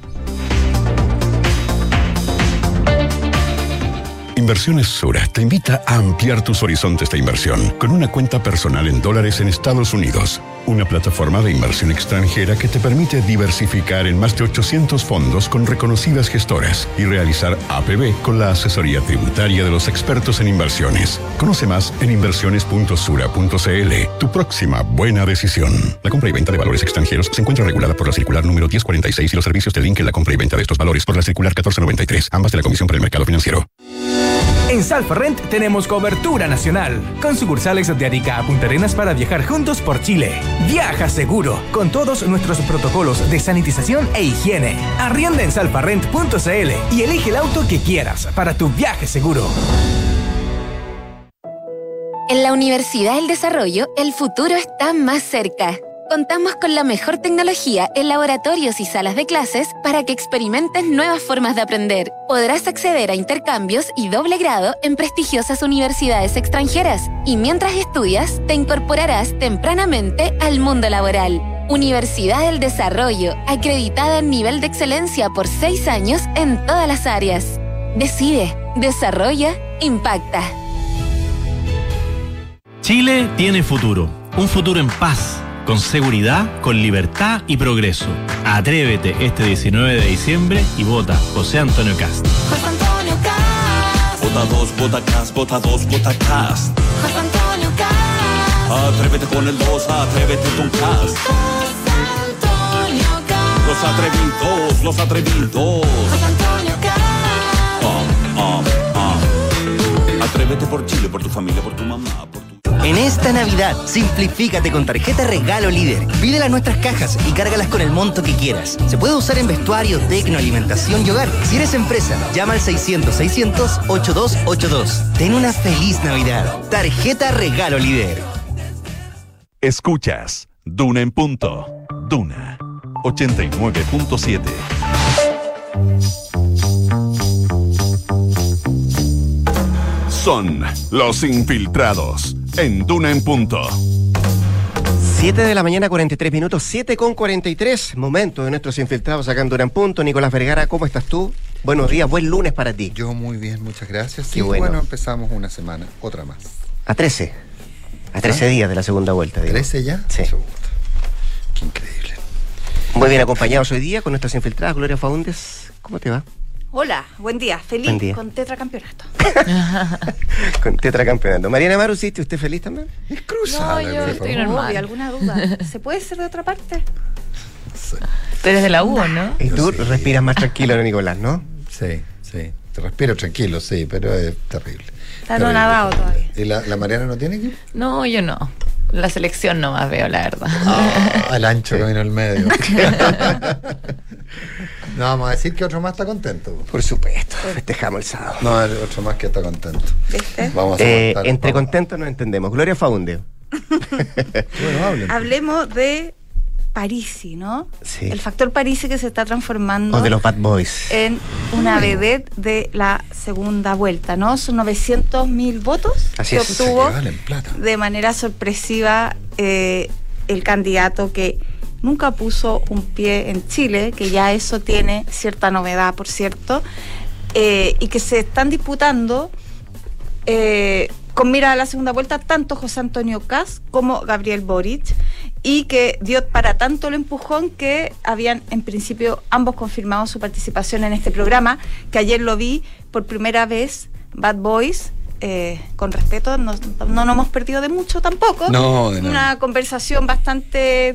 Inversiones Sura te invita a ampliar tus horizontes de inversión con una cuenta personal en dólares en Estados Unidos. Una plataforma de inversión extranjera que te permite diversificar en más de 800 fondos con reconocidas gestoras y realizar APB con la asesoría tributaria de los expertos en inversiones. Conoce más en inversiones.sura.cl. Tu próxima buena decisión. La compra y venta de valores extranjeros se encuentra regulada por la circular número 1046 y los servicios de link en la compra y venta de estos valores por la circular 1493, ambas de la Comisión para el Mercado Financiero. En Salfarrent tenemos cobertura nacional, con sucursales de Arica a Punta Arenas para viajar juntos por Chile. Viaja seguro, con todos nuestros protocolos de sanitización e higiene. Arrienda en salfarrent.cl y elige el auto que quieras para tu viaje seguro. En la Universidad del Desarrollo, el futuro está más cerca. Contamos con la mejor tecnología en laboratorios y salas de clases para que experimentes nuevas formas de aprender. Podrás acceder a intercambios y doble grado en prestigiosas universidades extranjeras y mientras estudias te incorporarás tempranamente al mundo laboral. Universidad del Desarrollo, acreditada en nivel de excelencia por 6 años en todas las áreas. Decide, desarrolla, impacta. Chile tiene futuro, un futuro en paz, con seguridad, con libertad y progreso. Atrévete este 19 de diciembre y vota José Antonio Cast. José Antonio Cast. Vota 2, vota Cast, vota 2, vota Cast. José Antonio Cast. Atrévete con el 2, atrévete con Cast. José Antonio Cast. Los atrevidos, los atrevidos. José Antonio Cast. Atrévete por Chile, por tu familia, por tu mamá, por tu... En esta Navidad, simplifícate con tarjeta Regalo Líder. Pídela a nuestras cajas y cárgalas con el monto que quieras. Se puede usar en vestuario, tecno, alimentación y hogar. Si eres empresa, llama al 600-600-8282. Ten una feliz Navidad. Tarjeta Regalo Líder. Escuchas Duna en Punto. Duna 89.7. Son los infiltrados en Duna en Punto. 7 de la mañana, 43 minutos, 7:43. Momento de nuestros infiltrados acá en Duna en Punto. Nicolás Vergara, ¿cómo estás tú? Buenos días, buen lunes para ti. Yo muy bien, muchas gracias. Qué bueno. Empezamos una semana, otra más. A 13 días de la segunda vuelta. Digo. ¿13 ya? Sí. Qué increíble. Muy bien acompañados hoy día con nuestras infiltradas. Gloria Faúndes, ¿cómo te va? Hola, buen día, feliz Buen día. con tetracampeonato. Con tetracampeonato. Mariana Maru, ¿sí? ¿Usted feliz también? Es cruzada. No, yo estoy normal. ¿Alguna duda? ¿Se puede ser de otra parte? Sí. Pero es de la U, ¿no? Y tú respiras más tranquilo, Nicolás, ¿no? Sí. Te respiro tranquilo, sí, pero es terrible. Está no nadado todavía. ¿Y la Mariana no tiene equipo? No, yo no. La selección no más veo, la verdad. Al ancho que vino al medio. No, vamos a decir que otro más está contento. Por supuesto, festejamos el sábado. No, otro más que está contento. ¿Viste? Vamos a entre contentos nos entendemos. Gloria Faúnde. Bueno, hablen. Hablemos de Parisi, ¿no? Sí. El factor Parisi que se está transformando O de los Bad Boys. en una vedette de la segunda vuelta, ¿no? Son 900.000 votos Así que es. obtuvo Se valen plata. de manera sorpresiva el candidato que nunca puso un pie en Chile, que ya eso tiene cierta novedad, por cierto, y que se están disputando con mira a la segunda vuelta tanto José Antonio Kast como Gabriel Boric, y que dio para tanto el empujón que habían en principio ambos confirmado su participación en este programa, que ayer lo vi por primera vez, Bad Boys. Con respeto, no nos hemos perdido de mucho tampoco. No, de nada. Una conversación bastante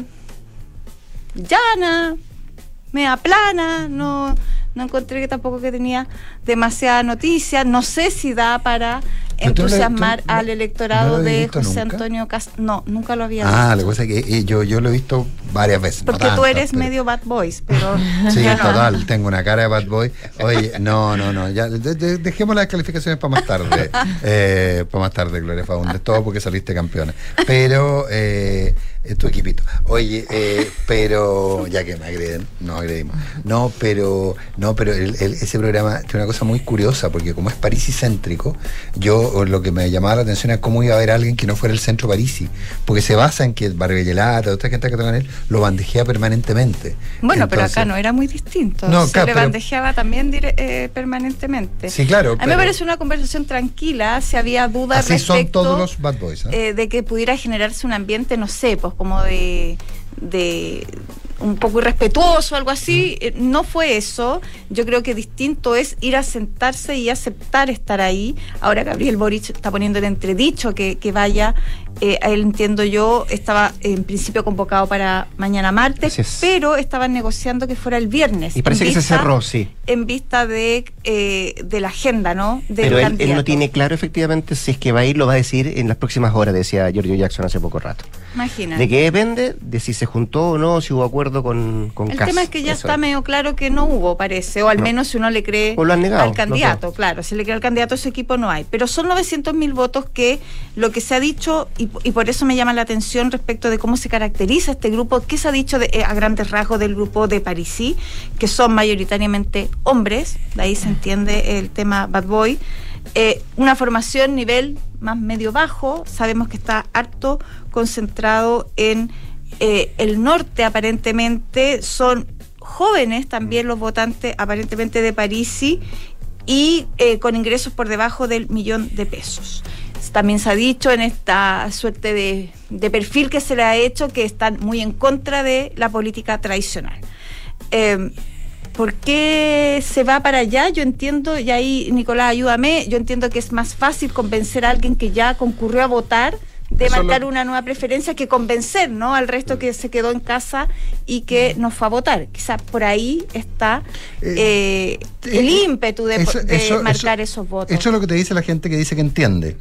llana, media plana, no encontré que tampoco que tenía demasiada noticia. No sé si da para entusiasmar al electorado de José Antonio Kast. No, nunca lo había visto. La cosa es que yo lo he visto varias veces. Porque tú eres medio Bad Boys, pero... Sí, total, tengo una cara de Bad Boy. Oye, no, ya dejemos las calificaciones para más tarde. Para más tarde, Gloria Faúndez, todo porque saliste campeona. Pero... tu equipito. Oye, pero ya que me agreden, no agredimos. No, pero ese programa tiene una cosa muy curiosa, porque como es parisicéntrico, yo lo que me llamaba la atención era cómo iba a haber alguien que no fuera el centro Parisi, porque se basa en que Barbellelata, otra gente que toca en él, lo bandejea permanentemente. Bueno, entonces, pero acá no era muy distinto. No, se claro, le bandejeaba también permanentemente. Sí, claro. A mí me parece una conversación tranquila, si había dudas así respecto son todos los Bad Boys, de que pudiera generarse un ambiente, no sé, pues como de un poco irrespetuoso, algo así. No fue eso. Yo creo que distinto es ir a sentarse y aceptar estar ahí. Ahora Gabriel Boric está poniendo en entredicho que vaya. Él, entiendo yo, estaba en principio convocado para mañana martes, pero estaban negociando que fuera el viernes. Y parece que se cerró, sí. En vista de la agenda, ¿no? Pero él no tiene claro efectivamente si es que va a ir, lo va a decir en las próximas horas, decía Giorgio Jackson hace poco rato. Imagínate. ¿De qué depende? De si se juntó o no, si hubo acuerdo con el Kast. tema es que ya está medio claro que no hubo, parece, o al menos si uno le cree o lo han negado, al candidato, claro, si le cree al candidato, ese equipo no hay. Pero son 900.000 votos que lo que se ha dicho, y por eso me llama la atención respecto de cómo se caracteriza este grupo, que se ha dicho a grandes rasgos del grupo de Parisi, que son mayoritariamente hombres, de ahí se entiende el tema Bad Boy. Una formación nivel más medio bajo, sabemos que está harto concentrado en el norte, aparentemente son jóvenes también los votantes aparentemente de Parisi, y con ingresos por debajo del $1.000.000. También se ha dicho en esta suerte de perfil que se le ha hecho que están muy en contra de la política tradicional. ¿Por qué se va para allá? Yo entiendo, y ahí Nicolás, ayúdame, yo entiendo que es más fácil convencer a alguien que ya concurrió a votar de marcar una nueva preferencia que convencer, ¿no?, al resto que se quedó en casa y que no fue a votar. Quizás por ahí está el ímpetu de marcar esos votos. Eso es lo que te dice la gente que dice que entiende.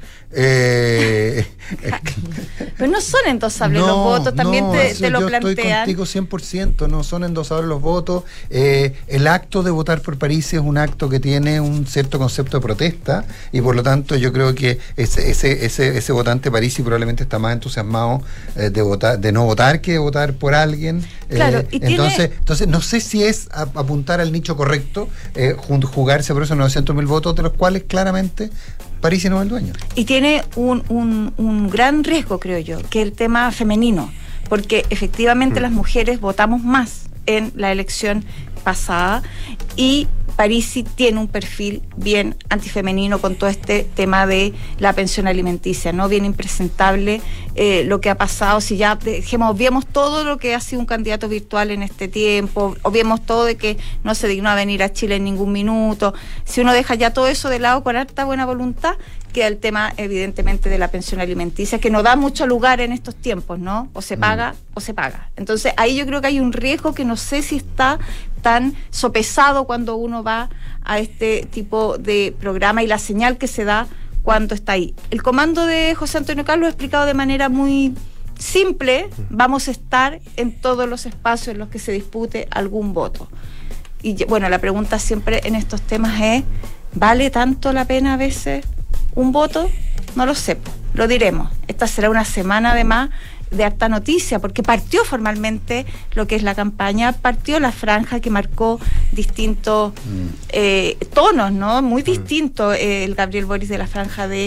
Pero no son endosables los votos, también te lo plantean. Yo estoy contigo 100%, no son endosables los votos. El acto de votar por París es un acto que tiene un cierto concepto de protesta, y por lo tanto yo creo que ese votante Parisi probablemente está más entusiasmado de no votar que de votar por alguien. Claro, entonces no sé si es apuntar al nicho correcto, jugarse por esos 900.000 votos, de los cuales claramente Parisi no es el dueño. Y tiene un gran riesgo, creo yo, que el tema femenino, porque efectivamente las mujeres votamos más en la elección pasada, y Parisi tiene un perfil bien antifemenino con todo este tema de la pensión alimenticia, ¿no? Bien impresentable lo que ha pasado. Si ya obviemos todo lo que ha sido un candidato virtual en este tiempo, obviemos todo de que no se dignó a venir a Chile en ningún minuto. Si uno deja ya todo eso de lado con harta buena voluntad, queda el tema evidentemente de la pensión alimenticia, que no da mucho lugar en estos tiempos, ¿no? O se paga o se paga. Entonces ahí yo creo que hay un riesgo que no sé si está tan sopesado cuando uno va a este tipo de programa, y la señal que se da cuando está ahí. El comando de José Antonio Kast lo ha explicado de manera muy simple: vamos a estar en todos los espacios en los que se dispute algún voto. Y bueno, la pregunta siempre en estos temas es: ¿vale tanto la pena a veces un voto? No lo sé, lo diremos. Esta será una semana además de harta noticia, porque partió formalmente lo que es la campaña, partió la franja que marcó distintos tonos, ¿no? Muy distinto el Gabriel Boric de la franja de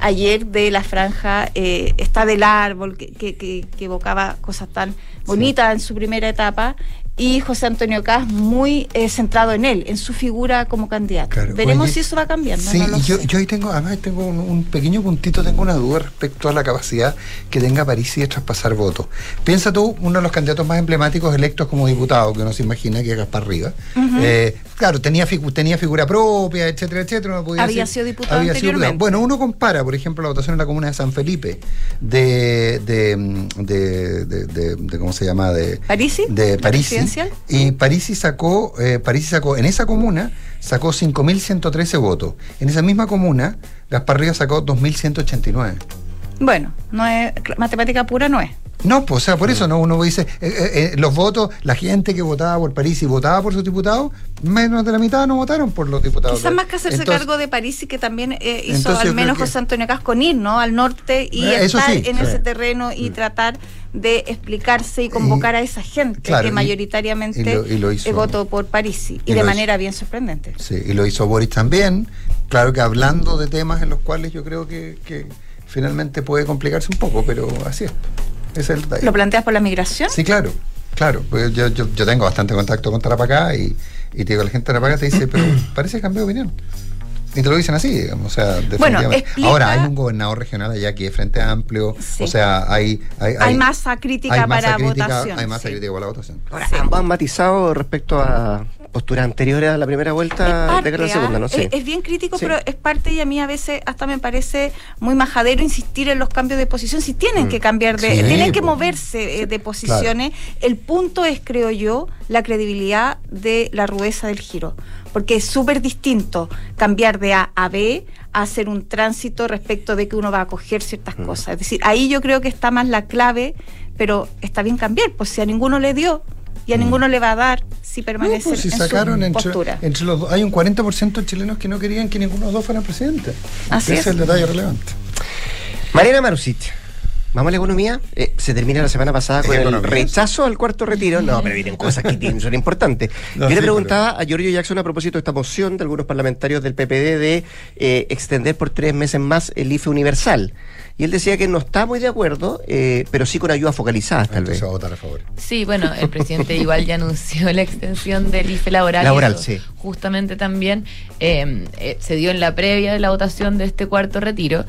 ayer de la franja está del árbol, que evocaba cosas tan bonitas en su primera etapa, y José Antonio Kast muy centrado en él, en su figura como candidato. Claro. Veremos Oye, si eso va cambiando. Sí, no lo y sé. yo ahí tengo, además tengo un pequeño puntito, tengo una duda respecto a la capacidad que tenga Parisi de traspasar votos. Piensa tú, uno de los candidatos más emblemáticos electos como diputado, que uno se imagina que es Gaspar Rivas. Claro, tenía figura propia, etcétera, etcétera. Uno podía Había decir- sido diputado había sido anteriormente. diputado. Bueno, uno compara, por ejemplo, la votación en la comuna de San Felipe de ¿cómo se llama? ¿Parisi? De Parisi. ¿Presidencial? Y Parisi sacó, en esa comuna, sacó 5.113 votos. En esa misma comuna, Gaspar Rivas sacó 2.189. Bueno, no es matemática pura, no es. No, pues, o sea, por eso no uno dice, los votos, la gente que votaba por Parisi votaba por sus diputados, menos de la mitad no votaron por los diputados. Quizás más que hacerse Entonces, cargo de Parisi, que también hizo entonces al yo menos creo que- José Antonio Kast con ir, ¿no? Al norte y Eso estar sí, en sí. ese terreno y tratar de explicarse y convocar a esa gente claro, que mayoritariamente y lo hizo. votó por Parisi, y Y de lo manera bien sorprendente. Sí, y lo hizo Boris también. Claro que hablando de temas en los cuales yo creo que finalmente puede complicarse un poco, pero así es. Ese es el detalle. ¿Lo planteas por la migración? Sí, claro. Pues yo tengo bastante contacto con Tarapacá y te digo, la gente de Tarapacá te dice, pero parece que cambió de opinión. Y te lo dicen así, digamos, o sea, definitivamente. explica- Ahora hay un gobernador regional allá que es Frente Amplio, Sí. o sea, hay masa crítica hay masa para crítica, votación. hay masa sí. crítica para la votación. Ahora, ambos han matizado respecto a posturas anteriores a la primera vuelta de cara a la segunda, ¿no? Sí. Es bien crítico, Sí. pero es parte, y a mí a veces hasta me parece muy majadero insistir en los cambios de posición. Si tienen que cambiar Sí, tienen que pues. moverse de posiciones. El punto es, creo yo, la credibilidad de la rudeza del giro, porque es súper distinto cambiar de A a B a hacer un tránsito respecto de que uno va a coger ciertas cosas. Es decir, ahí yo creo que está más la clave, pero está bien cambiar, pues si a ninguno le dio y a ninguno le va a dar si permanece No, pues si en sacaron su entre postura. los dos, hay un 40% de chilenos que no querían que ninguno de los dos fueran presidente. Así Ese es. es el detalle relevante. Mariana Marusit, vamos a la economía. Se termina la semana pasada con el ¿Economía? rechazo al cuarto retiro. No, pero vienen cosas que son importantes. No, Yo le sí, preguntaba a Giorgio Jackson a propósito de esta moción de algunos parlamentarios del PPD de extender por 3 meses más el IFE universal. Y él decía que no está muy de acuerdo, pero sí con ayudas focalizadas, tal vez. Entonces va a votar a favor. Sí, bueno, el presidente igual ya anunció la extensión del IFE laboral. Laboral, y eso sí. Justamente también se dio en la previa de la votación de este cuarto retiro,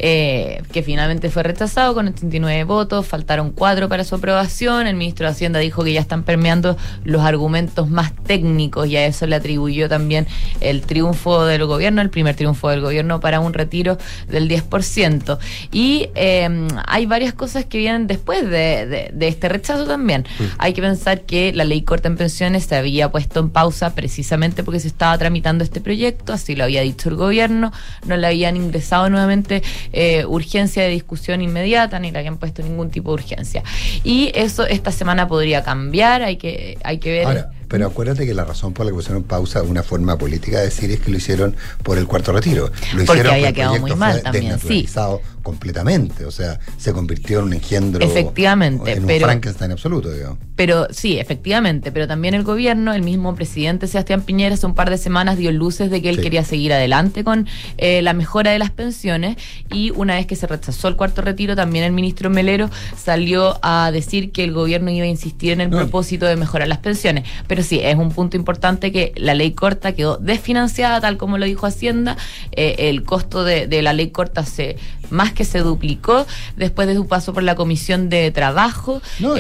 que finalmente fue rechazado con 89 votos, faltaron 4 para su aprobación. El ministro de Hacienda dijo que ya están permeando los argumentos más técnicos y a eso le atribuyó también el triunfo del gobierno, el primer triunfo del gobierno para un retiro del 10%. Y hay varias cosas que vienen después de este rechazo también. Hay que pensar que la ley corta en pensiones se había puesto en pausa precisamente porque se estaba tramitando este proyecto, así lo había dicho el gobierno, no le habían ingresado nuevamente urgencia de discusión inmediata, ni le habían puesto ningún tipo de urgencia. Y eso esta semana podría cambiar, hay que ver. Ahora, pero acuérdate que la razón por la que pusieron pausa de una forma política de decir es que lo hicieron por el cuarto retiro. Lo Porque hicieron había el quedado proyecto muy mal fue también, sí. desnaturalizado completamente, o sea, se convirtió en un engendro, Efectivamente, en un pero- Frankenstein absoluto, digamos. Pero sí, efectivamente, pero también el gobierno, el mismo presidente Sebastián Piñera hace un par de semanas dio luces de que él Sí. quería seguir adelante con la mejora de las pensiones, y una vez que se rechazó el cuarto retiro, también el ministro Melero salió a decir que el gobierno iba a insistir en el propósito de mejorar las pensiones. Pero sí, es un punto importante que la ley corta quedó desfinanciada, tal como lo dijo Hacienda. El costo de la ley corta más que se duplicó después de su paso por la Comisión de Trabajo. No,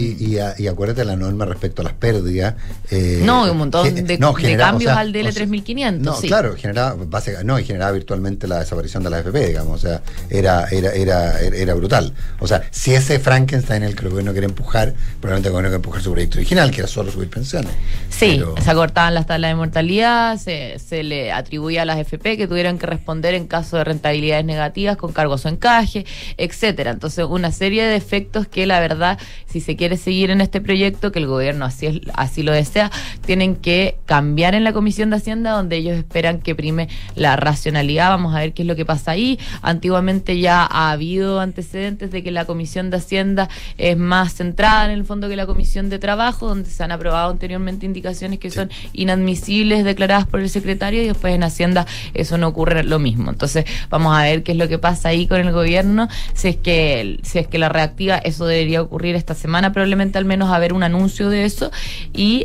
y acuérdate la norma respecto a las pérdidas. No, un montón de generaba, cambios o sea, al DL3500. No, sí. claro, generaba virtualmente la desaparición de la AFP, digamos, o sea, era brutal. O sea, si ese Frankenstein el que el gobierno quiere empujar, probablemente el gobierno quiere empujar su proyecto original, que era solo subir pensiones. Sí, Pero- se acortaban las tablas de mortalidad, se le atribuía a las FP que tuvieran que responder en caso de rentabilidades negativas con cargo a su encaje, etcétera. Entonces, una serie de efectos que la verdad, si se quiere seguir en este proyecto, que el gobierno así lo desea, tienen que cambiar en la Comisión de Hacienda, donde ellos esperan que prime la racionalidad. Vamos a ver qué es lo que pasa ahí. Antiguamente ya ha habido antecedentes de que la Comisión de Hacienda es más centrada en el fondo que la Comisión de Trabajo, donde se han aprobado anteriormente anteriormente indicaciones que son inadmisibles declaradas por el secretario, y después en Hacienda eso no ocurre lo mismo. Entonces vamos a ver qué es lo que pasa ahí con el gobierno. Si es que la reactiva, eso debería ocurrir esta semana, probablemente al menos haber un anuncio de eso. Y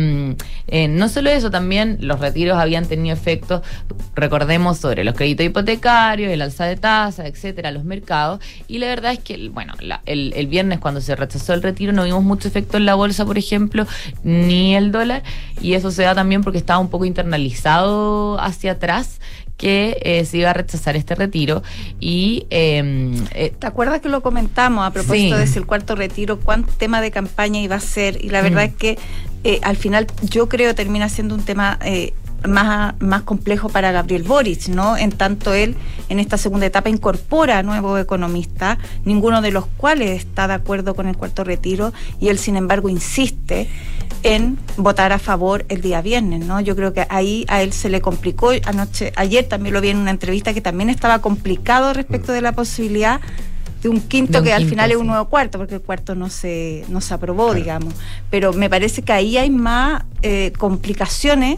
no solo eso, también los retiros habían tenido efectos, recordemos, sobre los créditos hipotecarios, el alza de tasas, etcétera, los mercados. Y la verdad es que, bueno, el viernes, cuando se rechazó el retiro, no vimos mucho efecto en la bolsa, por ejemplo, ni el dólar, y eso se da también porque estaba un poco internalizado hacia atrás que se iba a rechazar este retiro. Y ¿te acuerdas que lo comentamos a propósito de si el cuarto retiro, cuánto tema de campaña iba a ser? Y la verdad es que al final yo creo termina siendo un tema más complejo para Gabriel Boric, ¿no? En tanto él en esta segunda etapa incorpora a nuevos economistas, ninguno de los cuales está de acuerdo con el cuarto retiro, y él sin embargo insiste en votar a favor el día viernes, ¿no? Yo creo que ahí a él se le complicó ayer también lo vi en una entrevista, que también estaba complicado respecto de la posibilidad de un quinto, que al final es un nuevo cuarto, porque el cuarto no se aprobó, digamos. Pero me parece que ahí hay más complicaciones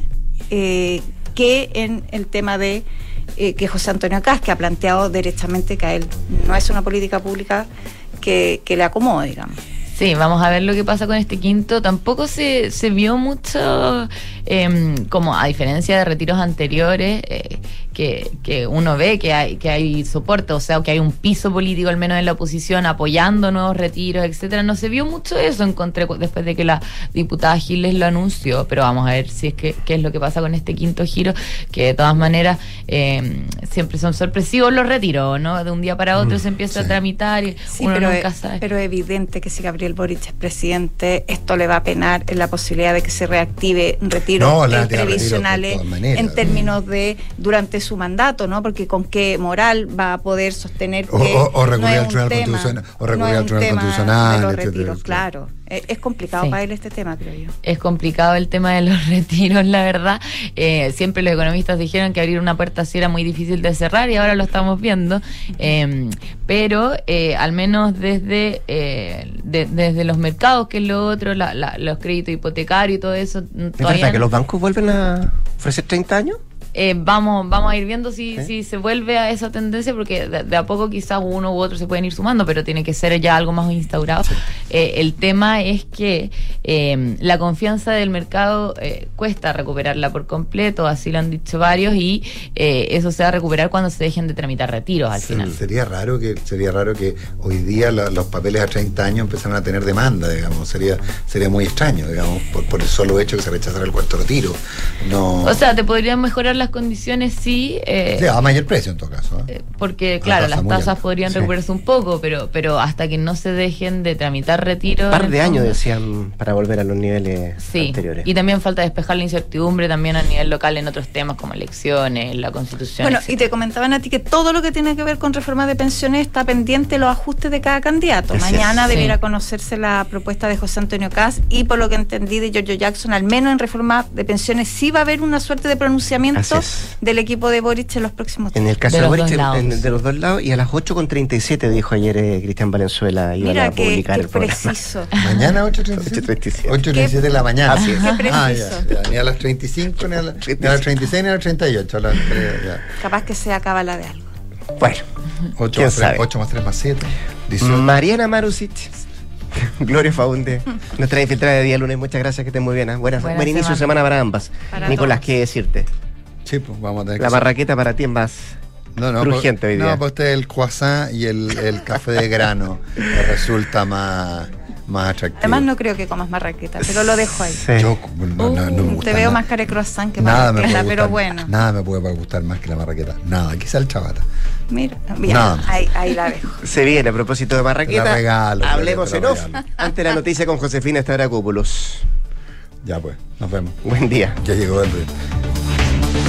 que en el tema de que José Antonio Kast, que ha planteado derechamente que a él no es una política pública que le acomode, digamos. Sí, vamos a ver lo que pasa con este quinto. Tampoco se vio mucho, como a diferencia de retiros anteriores, que uno ve que hay soporte, o sea, que hay un piso político, al menos en la oposición, apoyando nuevos retiros, etcétera. No se vio mucho eso, encontré, después de que la diputada Giles lo anunció, pero vamos a ver si es qué es lo que pasa con este quinto giro, que de todas maneras siempre son sorpresivos los retiros, ¿no? De un día para otro se empieza a tramitar y uno nunca sabe. Pero es evidente que si Gabriel Boric es presidente, esto le va a penar en la posibilidad de que se reactive un retiro previsionales en términos de durante su mandato, ¿no? Porque con qué moral va a poder sostener que o recurrir al Tribunal Constitucional, o recurrir al Tribunal Constitucional, de los retiros, claro. Es complicado para él este tema, creo yo. Es complicado el tema de los retiros, la verdad. Siempre los economistas dijeron que abrir una puerta así era muy difícil de cerrar, y ahora lo estamos viendo. Pero al menos desde los mercados, que es lo otro, los créditos hipotecarios y todo eso. ¿Es verdad que los bancos vuelven a ofrecer 30 años? Vamos a ir viendo si se vuelve a esa tendencia, porque de a poco quizás uno u otro se pueden ir sumando, pero tiene que ser ya algo más instaurado. El tema es que la confianza del mercado cuesta recuperarla por completo, así lo han dicho varios, y eso se va a recuperar cuando se dejen de tramitar retiros al final. Sería raro que hoy día los papeles a 30 años empezaran a tener demanda, digamos. Sería muy extraño, digamos, por el solo hecho que se rechazara el cuarto retiro. No. O sea, te podrían mejorar las condiciones, sí. A mayor precio en todo caso. Porque, claro, las tasas podrían recuperarse un poco, pero hasta que no se dejen de tramitar retiros. Un par de años decían para volver a los niveles anteriores. Y también falta despejar la incertidumbre también a nivel local en otros temas como elecciones, la Constitución. Bueno, y te comentaban a ti que todo lo que tiene que ver con reforma de pensiones está pendiente los ajustes de cada candidato. Mañana debiera conocerse la propuesta de José Antonio Kast, y por lo que entendí de Giorgio Jackson, al menos en reforma de pensiones sí va a haber una suerte de pronunciamiento del equipo de Boric en los próximos días. En el caso de Boric, de los dos lados, y a las 8:37 dijo ayer Cristian Valenzuela iba a publicar el programa. Preciso. Mañana 8:37. 8:37 de la mañana. Así es. Qué preciso. Ni a las 35, ni a las 36, ni a las 38. Capaz que sea cábala de algo. Bueno, 8 más 3 más 7. 18. Mariana Marusic. Gloria Faunde, nuestra infiltrada de día lunes. Muchas gracias, que estén muy bien. Buen inicio de semana para ambas. Nicolás, ¿qué decirte? Sí, pues vamos a tener la marraqueta para ti en más crujiente hoy día. No, para usted el croissant y el café de grano me resulta más atractivo. Además no creo que comas marraqueta, pero lo dejo ahí. Sí. Yo no te veo más cara de croissant que marraqueta, pero bueno. Nada me puede gustar más que la marraqueta. Nada, quizá el chabata. Mira, bien, ahí la dejo. Se viene a propósito de marraqueta. Te la regalo, hablemos en off. Ante la noticia con Josefina Stavrakopoulos. Ya pues, nos vemos. Buen día. Ya llegó el